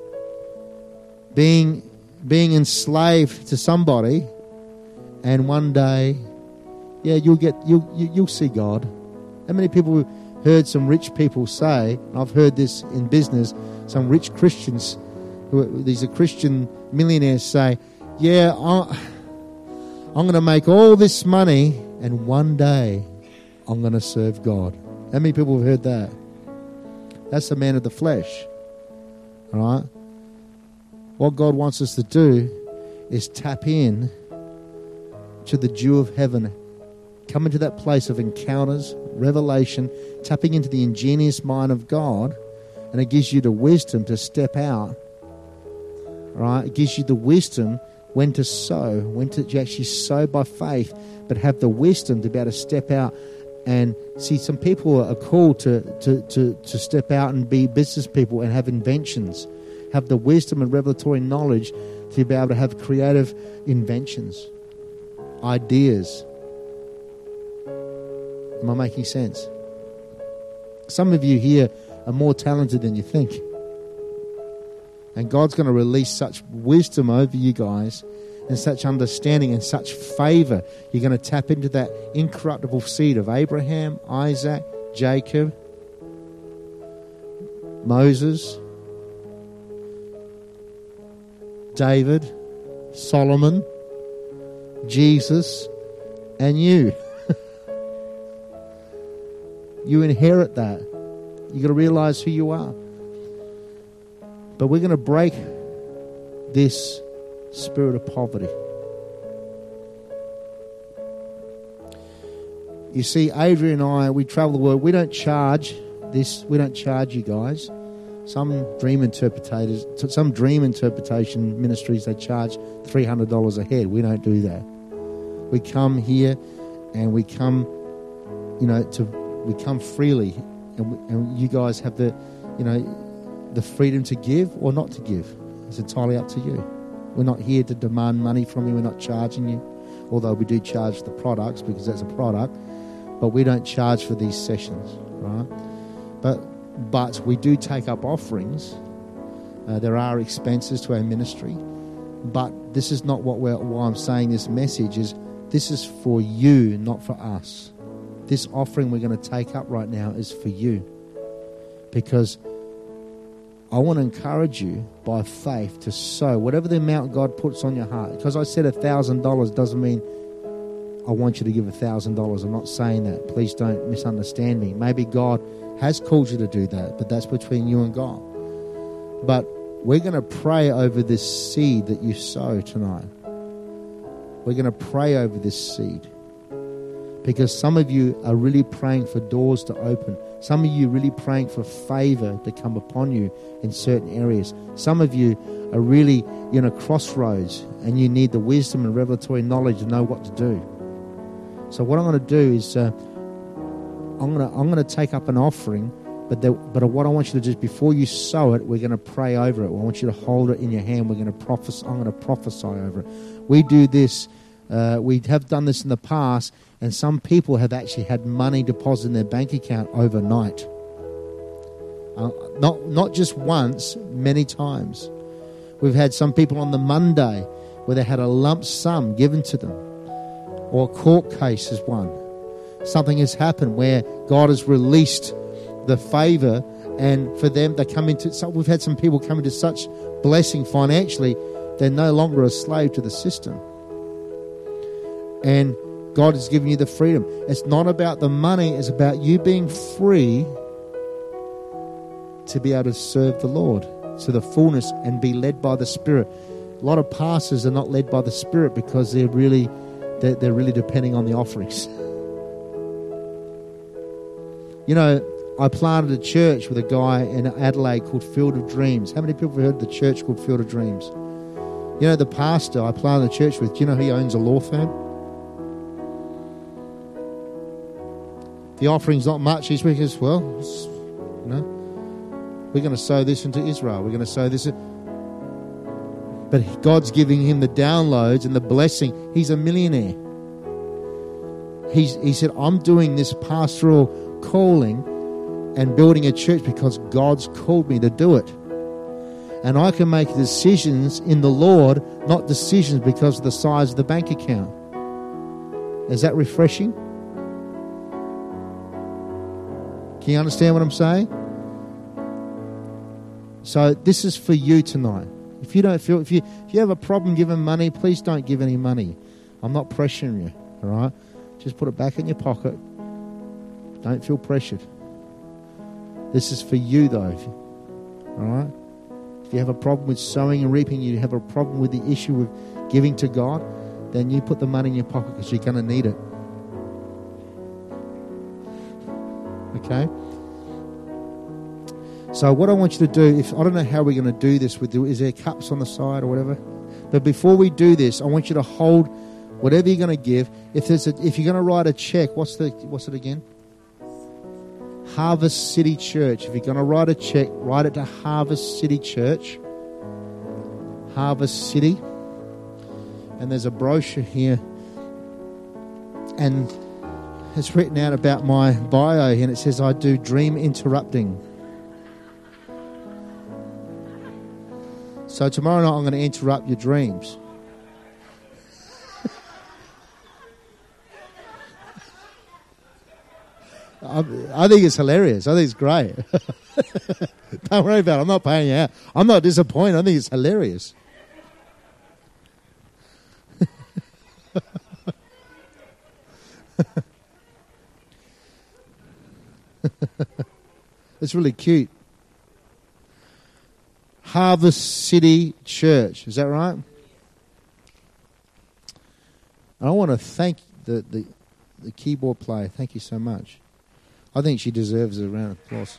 being being enslaved to somebody, and one day, yeah, you'll get you'll you, you'll see God. How many people heard some rich people say? And I've heard this in business. Some rich Christians, who are, these are Christian millionaires, say, "Yeah, I, I'm going to make all this money, and one day I'm going to serve God." How many people have heard that? That's the man of the flesh. All right? What God wants us to do is tap in to the dew of heaven. Come into that place of encounters, revelation, tapping into the ingenious mind of God, and it gives you the wisdom to step out. All right? It gives you the wisdom when to sow, when to actually sow by faith, but have the wisdom to be able to step out. And see, some people are called to, to, to, to step out and be business people and have inventions, have the wisdom and revelatory knowledge to be able to have creative inventions, ideas. Am I making sense? Some of you here are more talented than you think. And God's going to release such wisdom over you guys, and such understanding and such favor. You're going to tap into that incorruptible seed of Abraham, Isaac, Jacob, Moses, David, Solomon, Jesus, and you. You inherit that. You've got to realize who you are. But we're going to break this spirit of poverty. You see, Adrian and I, we travel the world. We don't charge this. We don't charge you guys. Some dream interpreters, some dream interpretation ministries, they charge three hundred dollars a head. We don't do that. We come here, and we come, you know, to we come freely, and, we, and you guys have the, you know, the freedom to give or not to give. It's entirely up to you. We're not here to demand money from you. We're not charging you, although we do charge the products because that's a product. But we don't charge for these sessions, right? But but we do take up offerings. Uh, there are expenses to our ministry, but this is not what we're. Why I'm saying this message is this is for you, not for us. This offering we're going to take up right now is for you, because I want to encourage you by faith to sow whatever the amount God puts on your heart. Because I said a thousand dollars doesn't mean I want you to give a thousand dollars. I'm not saying that. Please don't misunderstand me. Maybe God has called you to do that, but that's between you and God. But we're going to pray over this seed that you sow tonight. We're going to pray over this seed. Because some of you are really praying for doors to open. Some of you are really praying for favor to come upon you in certain areas. Some of you are really in a crossroads and you need the wisdom and revelatory knowledge to know what to do. So what I'm going to do is uh, I'm going to I'm going to take up an offering, but the, but what I want you to do is before you sow it, we're going to pray over it. I want you to hold it in your hand. We're going to prophesy. I'm going to prophesy over it. We do this Uh, we have done this in the past, and some people have actually had money deposited in their bank account overnight. Uh, not not just once, many times. We've had some people on the Monday where they had a lump sum given to them, or a court case is one. Something has happened where God has released the favor, and for them, they come into. So we've had some people come into such blessing financially, they're no longer a slave to the system. And God has given you the freedom. It's not about the money, it's about you being free to be able to serve the Lord to the fullness and be led by the Spirit. A lot of pastors are not led by the Spirit because they're really they're, they're really depending on the offerings. You know, I planted a church with a guy in Adelaide called Field of Dreams. How many people have heard of the church called Field of Dreams? You know, the pastor I planted a church with, do you know he owns a law firm? The offering's not much. He's because, well, you know, we're going to sow this into Israel. We're going to sow this. In... But God's giving him the downloads and the blessing. He's a millionaire. He's, he said, I'm doing this pastoral calling and building a church because God's called me to do it. And I can make decisions in the Lord, not decisions because of the size of the bank account. Is that refreshing? Can you understand what I'm saying? So this is for you tonight. If you don't feel, if you if you have a problem giving money, please don't give any money. I'm not pressuring you, all right? Just put it back in your pocket. Don't feel pressured. This is for you, though. All right? If you have a problem with sowing and reaping, you have a problem with the issue of giving to God, then you put the money in your pocket because you're going to need it. Okay? So what I want you to do, if I don't know how we're going to do this, with is there cups on the side or whatever? But before we do this, I want you to hold whatever you're going to give. If there's a, if you're going to write a check, what's the what's it again? Harvest City Church. If you're going to write a check, write it to Harvest City Church. Harvest City. And there's a brochure here. And it's written out about my bio, and it says I do dream interrupting. So tomorrow night I'm going to interrupt your dreams. I think it's hilarious. I think it's great. Don't worry about it. I'm not paying you out. I'm not disappointed. I think it's hilarious. It's really cute. Harvest City Church. Is that right? I want to thank the, the, the keyboard player. Thank you so much. I think she deserves a round of applause.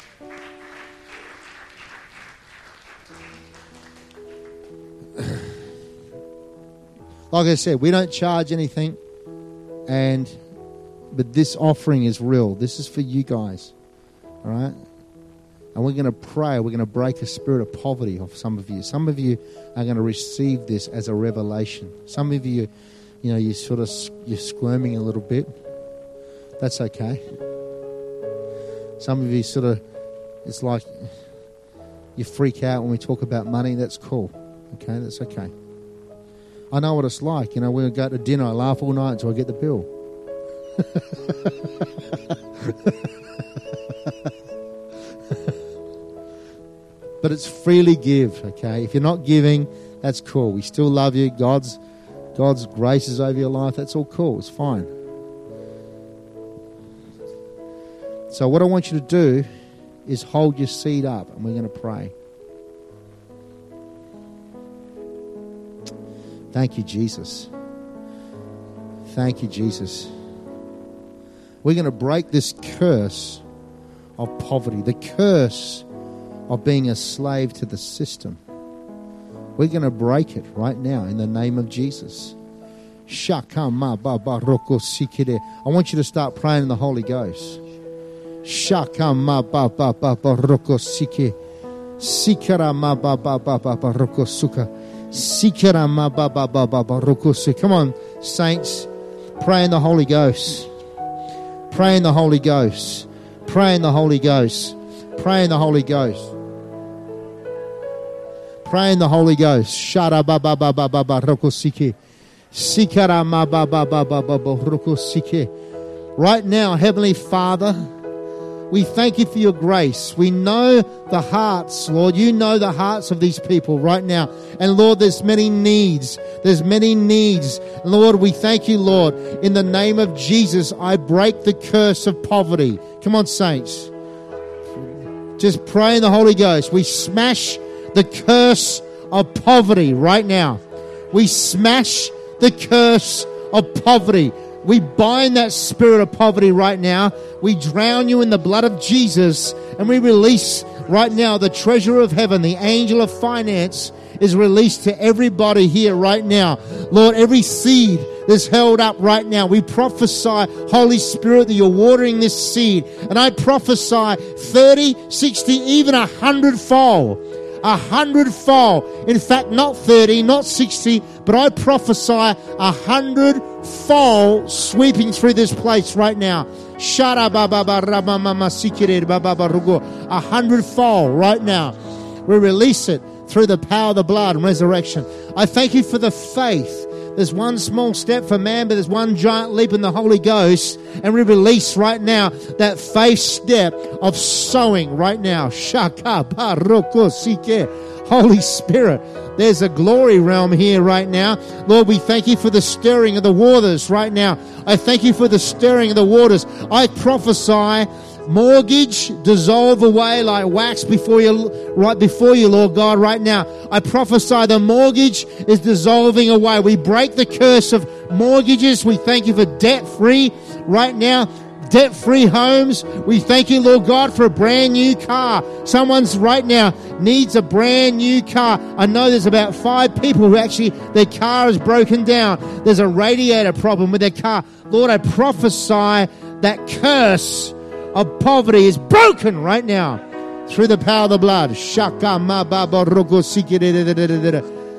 Like I said, we don't charge anything, and but this offering is real. This is for you guys, all right? And we're going to pray. We're going to break a spirit of poverty off some of you. Some of you are going to receive this as a revelation. Some of you, you know, you sort of you're squirming a little bit. That's okay. Some of you sort of, it's like you freak out when we talk about money. That's cool. Okay, that's okay. I know what it's like. You know, we'll go to dinner. I laugh all night until I get the bill. But it's freely give, okay? If you're not giving, that's cool. We still love you. God's God's grace is over your life. That's all cool. It's fine. So what I want you to do is hold your seed up, and we're going to pray. Thank you, Jesus. Thank you, Jesus. We're going to break this curse of poverty, the curse of being a slave to the system. We're going to break it right now in the name of Jesus. I want you to start praying in the Holy Ghost. Shaka ma ba ba ba ba roko sike, sikara ma ba ba ba ba ba roko suka, sikara ma ba ba ba ba ba roko suka. Come on, Saints, pray in the Holy Ghost. Pray in the Holy Ghost. Pray in the Holy Ghost. Pray in the Holy Ghost. Pray in the Holy Ghost. Shara ba ba ba ba ba ba roko sike. Sikara ma ba ba ba ba ba ba roko sike. Right now, Heavenly Father, we thank you for your grace. We know the hearts, Lord. You know the hearts of these people right now. And Lord, there's many needs. There's many needs. Lord, we thank you, Lord. In the name of Jesus, I break the curse of poverty. Come on, saints. Just pray in the Holy Ghost. We smash the curse of poverty right now. We smash the curse of poverty. We bind that spirit of poverty right now. We drown you in the blood of Jesus, and we release right now the treasure of heaven, the angel of finance is released to everybody here right now. Lord, every seed that's held up right now, we prophesy, Holy Spirit, that you're watering this seed. And I prophesy thirty, sixty, even a hundredfold. A hundredfold. In fact, not thirty, not sixty, but I prophesy a hundredfold sweeping through this place right now. A hundredfold right now. We release it through the power of the blood and resurrection. I thank you for the faith. There's one small step for man, but there's one giant leap in the Holy Ghost. And we release right now that faith step of sowing right now. Shaka baroko sike. Holy Spirit, there's a glory realm here right now. Lord, we thank you for the stirring of the waters right now. I thank you for the stirring of the waters. I prophesy mortgage dissolve away like wax before you, right before you, Lord God, right now. I prophesy the mortgage is dissolving away. We break the curse of mortgages. We thank you for debt-free right now. Debt-free homes. We thank you, Lord God, for a brand new car. Someone's right now needs a brand new car. I know there's about five people who actually, their car is broken down. There's a radiator problem with their car. Lord, I prophesy that curse of poverty is broken right now through the power of the blood. Shaka ma ba ba roko sikere.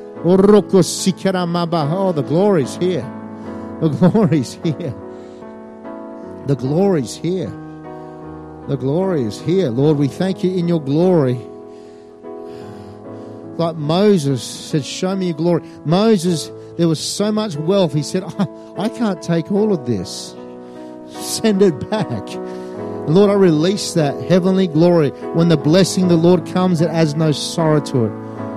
Oh, the glory's here. The glory's here. The glory's here. The glory is here. Lord, we thank you in your glory. Like Moses said, show me your glory. Moses, there was so much wealth. He said, I, I can't take all of this. Send it back. Lord, I release that heavenly glory. When the blessing of the Lord comes, it has no sorrow to it.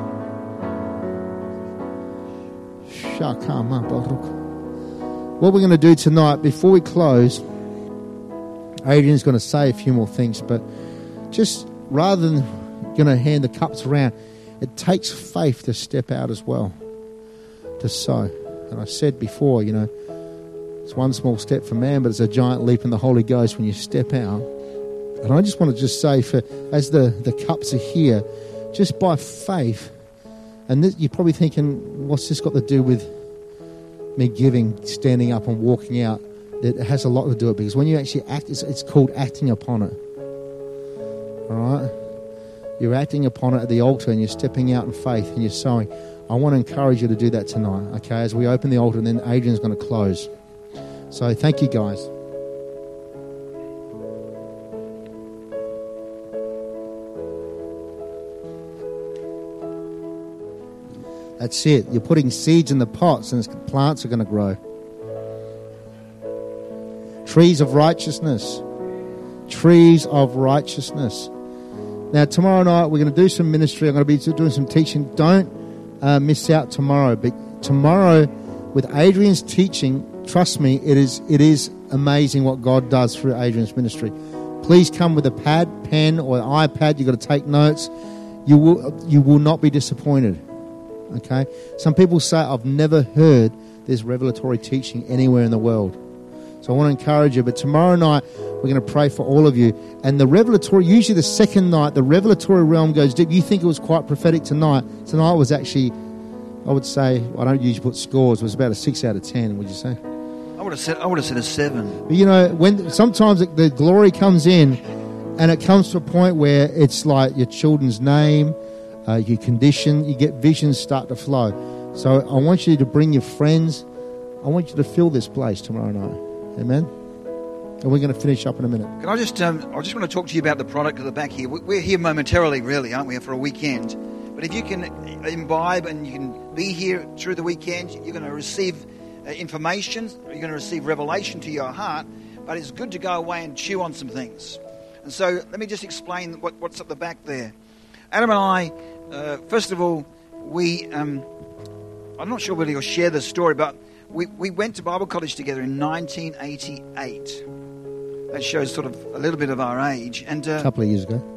What we're going to do tonight, before we close, Adrian's going to say a few more things, but just rather than going to hand the cups around, it takes faith to step out as well, to sow. And I said before, you know, it's one small step for man, but it's a giant leap in the Holy Ghost when you step out. And I just want to just say, for as the, the cups are here, just by faith, and this, you're probably thinking, what's this got to do with me giving, standing up and walking out? It has a lot to do with it, because when you actually act, it's, it's called acting upon it. All right? You're acting upon it at the altar, and you're stepping out in faith, and you're sowing. I want to encourage you to do that tonight, okay, as we open the altar, and then Adrian's going to close. So thank you, guys. That's it. You're putting seeds in the pots, and plants are going to grow. Trees of righteousness. Trees of righteousness. Now, tomorrow night, we're going to do some ministry. I'm going to be doing some teaching. Don't uh, miss out tomorrow. But tomorrow, with Adrian's teaching, trust me, it is it is amazing what God does through Adrian's ministry. Please come with a pad, pen, or an iPad. You've got to take notes. You will you will not be disappointed. Okay? Some people say, I've never heard this revelatory teaching anywhere in the world. So I want to encourage you. But tomorrow night, we're going to pray for all of you. And the revelatory, usually the second night, the revelatory realm goes deep. You think it was quite prophetic tonight. Tonight was actually, I would say, I don't usually put scores. It was about a six out of ten, would you say? I would have said, I would have said a seven. But you know, when sometimes the glory comes in, and it comes to a point where it's like your children's name, uh, your condition, you get visions start to flow. So I want you to bring your friends. I want you to fill this place tomorrow night. Amen? And we're going to finish up in a minute. Can I just, um, I just want to talk to you about the product at the back here. We- We're here momentarily, really, aren't we, for a weekend? But if you can imbibe and you can be here through the weekend, you're going to receive uh, information, you're going to receive revelation to your heart, but it's good to go away and chew on some things. And so let me just explain what, what's at the back there. Adam and I, uh, first of all, we, um, I'm not sure whether you'll share the story, but we, we went to Bible college together in nineteen eighty-eight. That shows sort of a little bit of our age. And uh, A couple of years ago.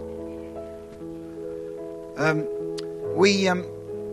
um, we, um,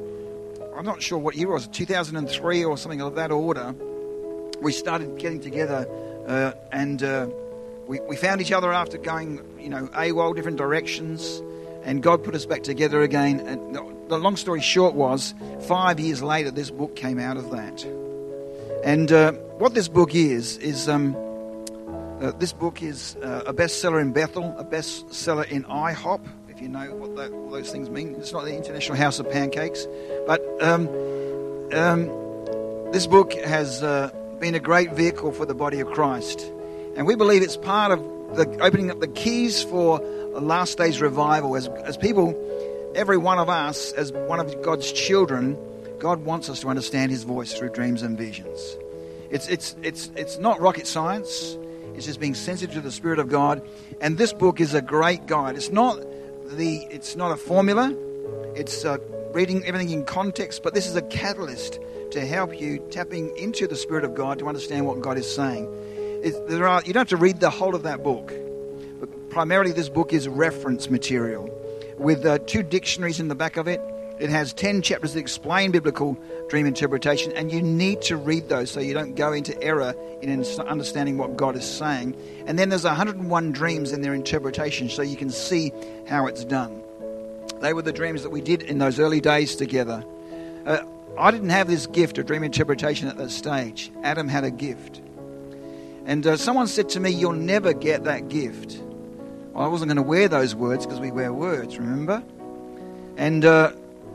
I'm not sure what year it was, two thousand three or something of that order, we started getting together uh, and uh, we, we found each other after going, you know, AWOL, different directions, and God put us back together again. And the, the long story short was, five years later, this book came out of that. And uh, what this book is, is um, uh, this book is uh, a bestseller in Bethel, a bestseller in IHOP, if you know what that, all those things mean. It's not the International House of Pancakes. But um, um, this book has uh, been a great vehicle for the body of Christ. And we believe it's part of the opening up the keys for a last days revival. As, as people, every one of us, as one of God's children, God wants us to understand His voice through dreams and visions. It's it's it's it's not rocket science. It's just being sensitive to the Spirit of God. And this book is a great guide. It's not the it's not a formula. It's uh, reading everything in context. But this is a catalyst to help you tapping into the Spirit of God to understand what God is saying. It, there are you don't have to read the whole of that book. But primarily, this book is reference material with uh, two dictionaries in the back of it. It has ten chapters that explain biblical dream interpretation, and you need to read those so you don't go into error in understanding what God is saying. And then there's one hundred and one dreams in their interpretation, so you can see how it's done. They were the dreams that we did in those early days together. Uh, I didn't have this gift of dream interpretation at that stage. Adam had a gift. And uh, someone said to me, "You'll never get that gift." Well, I wasn't going to wear those words because we wear words, remember? And uh,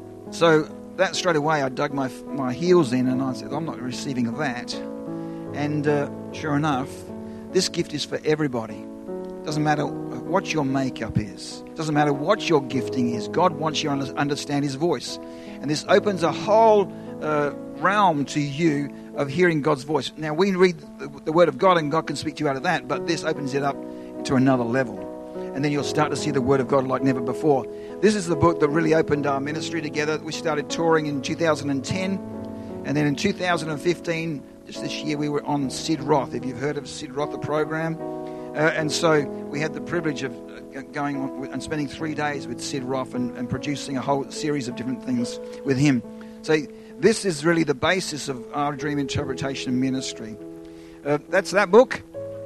so that straight away I dug my my heels in and I said, I'm not receiving of that. And uh, sure enough, this gift is for everybody. Doesn't matter what your makeup is. Doesn't matter what your gifting is. God wants you to understand His voice. And this opens a whole uh, realm to you of hearing God's voice. Now, we read the, the Word of God and God can speak to you out of that, but this opens it up to another level. And then you'll start to see the Word of God like never before. This is the book that really opened our ministry together. We started touring in two thousand ten. And then in two thousand fifteen, just this year, we were on Sid Roth. If you've heard of Sid Roth, the program. Uh, and so we had the privilege of going on and spending three days with Sid Roth and, and producing a whole series of different things with him. So this is really the basis of our dream interpretation ministry. Uh, that's that book.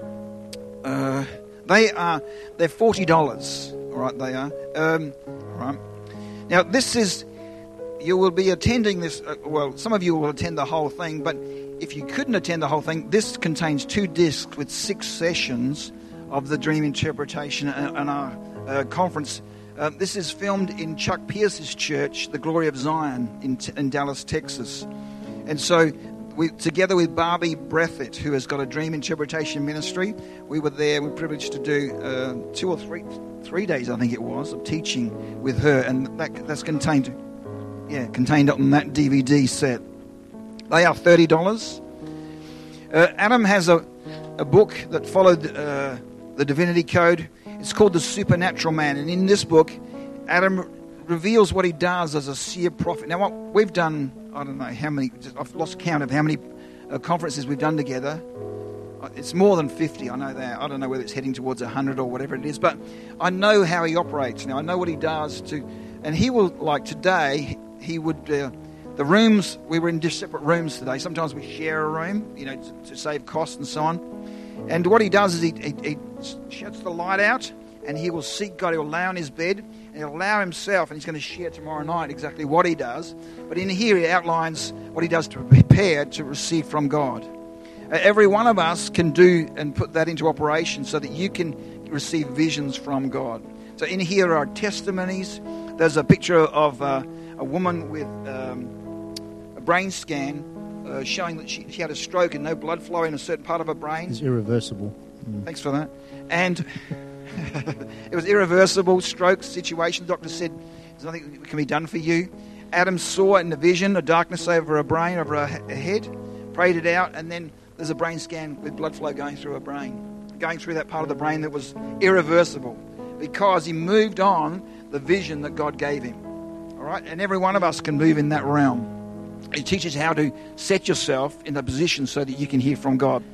Uh, they are they're forty dollars. All right, they are. Um, all right. Now this is you will be attending this. Uh, well, some of you will attend the whole thing, but if you couldn't attend the whole thing, this contains two discs with six sessions of the dream interpretation and our uh, conference. Uh, this is filmed in Chuck Pierce's church, the Glory of Zion, in, in Dallas, Texas. And so, we, together with Barbie Breathitt, who has got a dream interpretation ministry, we were there. We were privileged to do uh, two or three, three days, I think it was, of teaching with her, and that, that's contained, yeah, contained on that D V D set. They are thirty dollars. Uh, Adam has a, a book that followed uh, the Divinity Code. It's called The Supernatural Man. And in this book, Adam reveals what he does as a seer prophet. Now, what we've done, I don't know how many, I've lost count of how many uh, conferences we've done together. It's more than fifty, I know that. I don't know whether it's heading towards one hundred or whatever it is. But I know how he operates now. I know what he does to... And he will, like today, he would... Uh, The rooms, we were in just separate rooms today. Sometimes we share a room, you know, to, to save costs and so on. And what he does is he, he, he shuts the light out and he will seek God. He'll lay on his bed and he'll allow himself, and he's going to share tomorrow night exactly what he does. But in here he outlines what he does to prepare to receive from God. Uh, every one of us can do and put that into operation so that you can receive visions from God. So in here are testimonies. There's a picture of uh, a woman with... Um, brain scan, uh, showing that she, she had a stroke and no blood flow in a certain part of her brain. It's irreversible. Mm. Thanks for that. And it was irreversible stroke situation. The doctor said there's nothing that can be done for you. Adam saw in the vision a darkness over her brain, over her, her head, prayed it out, and then there's a brain scan with blood flow going through her brain, going through that part of the brain that was irreversible because he moved on the vision that God gave him. All right? And every one of us can move in that realm. It teaches how to set yourself in a position so that you can hear from God.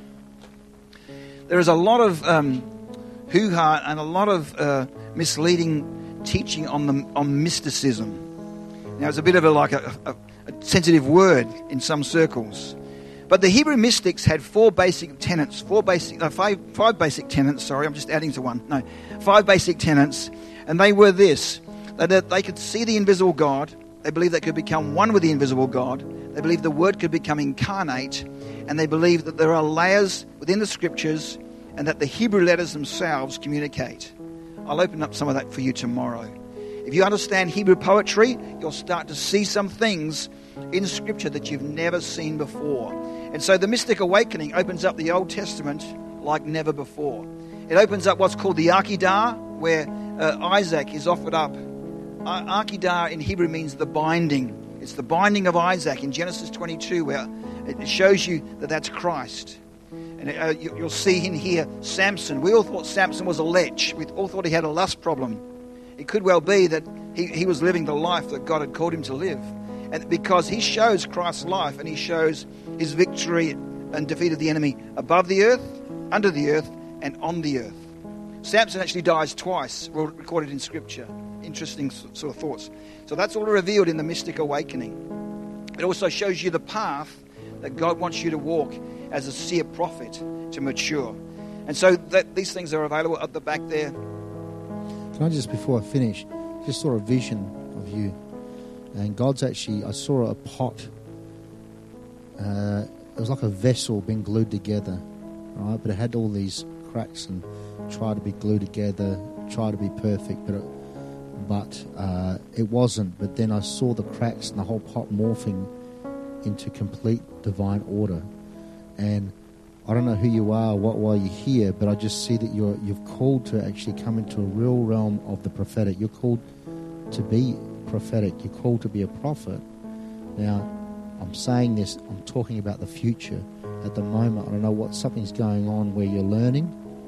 There is a lot of um, hoo-ha and a lot of uh, misleading teaching on the on mysticism. Now, it's a bit of a like a, a, a sensitive word in some circles. But the Hebrew mystics had four basic tenets, four basic, uh, five, five basic tenets, sorry, I'm just adding to one. No, five basic tenets, and they were this, that they could see the invisible God, they believed they could become one with the invisible God, they believed the Word could become incarnate, and they believed that there are layers within the Scriptures and that the Hebrew letters themselves communicate. I'll open up some of that for you tomorrow. If you understand Hebrew poetry, you'll start to see some things in Scripture that you've never seen before. And so the Mystic Awakening opens up the Old Testament like never before. It opens up what's called the Akedah, where uh, Isaac is offered up. Uh, Akedah in Hebrew means the binding. It's the binding of Isaac in Genesis twenty-two, where it shows you that that's Christ. And uh, you, you'll see in here Samson. We all thought Samson was a lech. We all thought he had a lust problem. It could well be that he, he was living the life that God had called him to live. And because he shows Christ's life and he shows his victory and defeat of the enemy above the earth, under the earth, and on the earth. Samson actually dies twice, recorded in Scripture. Interesting sort of thoughts. So that's all revealed in the Mystic Awakening. It also shows you the path that God wants you to walk as a seer prophet to mature. And so that these things are available at the back there. Can I just, before I finish, just saw a vision of you. And God's actually, I saw a pot. Uh, it was like a vessel being glued together, right? But it had all these cracks and tried to be glued together, tried to be perfect, but it, but uh, it wasn't. But then I saw the cracks and the whole pot morphing into complete divine order. And I don't know who you are, what why you're here, but I just see that you're you've called to actually come into a real realm of the prophetic. You're called to be prophetic. You're called to be a prophet. Now, I'm saying this, I'm talking about the future. At the moment, I don't know what something's going on where you're learning,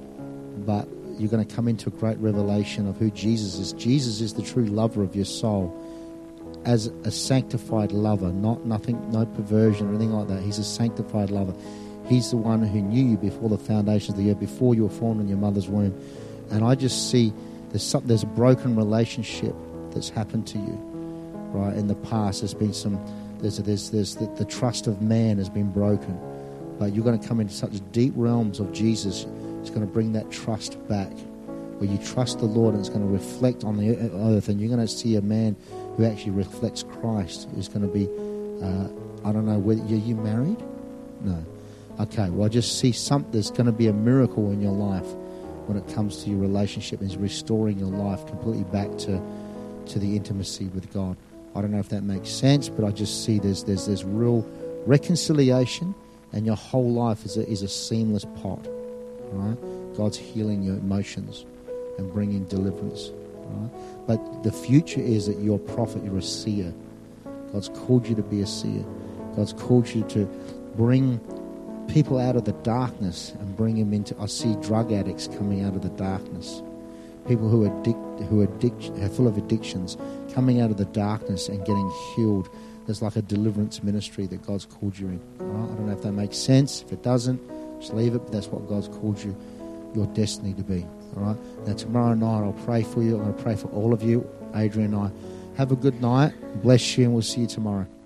but you're going to come into a great revelation of who Jesus is. Jesus is the true lover of your soul. As a sanctified lover, not nothing, no perversion or anything like that. He's a sanctified lover. He's the one who knew you before the foundations of the earth, before you were formed in your mother's womb. And I just see there's some, there's a broken relationship that's happened to you, right? In the past, there's been some, there's there's there's the, the trust of man has been broken, but you're going to come into such deep realms of Jesus. It's going to bring that trust back, where you trust the Lord, and it's going to reflect on the earth, and you're going to see a man who actually reflects Christ. Is going to be, uh, I don't know, whether are you married? No. Okay, well, I just see some. There's going to be a miracle in your life when it comes to your relationship, and is restoring your life completely back to, to the intimacy with God. I don't know if that makes sense, but I just see there's there's there's real reconciliation, and your whole life is a, is a seamless pot, right? God's healing your emotions and bringing deliverance, right? But the future is that you're a prophet, you're a seer. God's called you to be a seer. God's called you to bring people out of the darkness and bring them into. I see drug addicts coming out of the darkness, people who are addic- who are addic- are full of addictions, coming out of the darkness and getting healed. There's like a deliverance ministry that God's called you in. Right? I don't know if that makes sense. If it doesn't, just leave it. But that's what God's called you, your destiny to be. All right. Now tomorrow night I'll pray for you. I'm going to pray for all of you. Adrian and I. Have a good night. Bless you, and we'll see you tomorrow.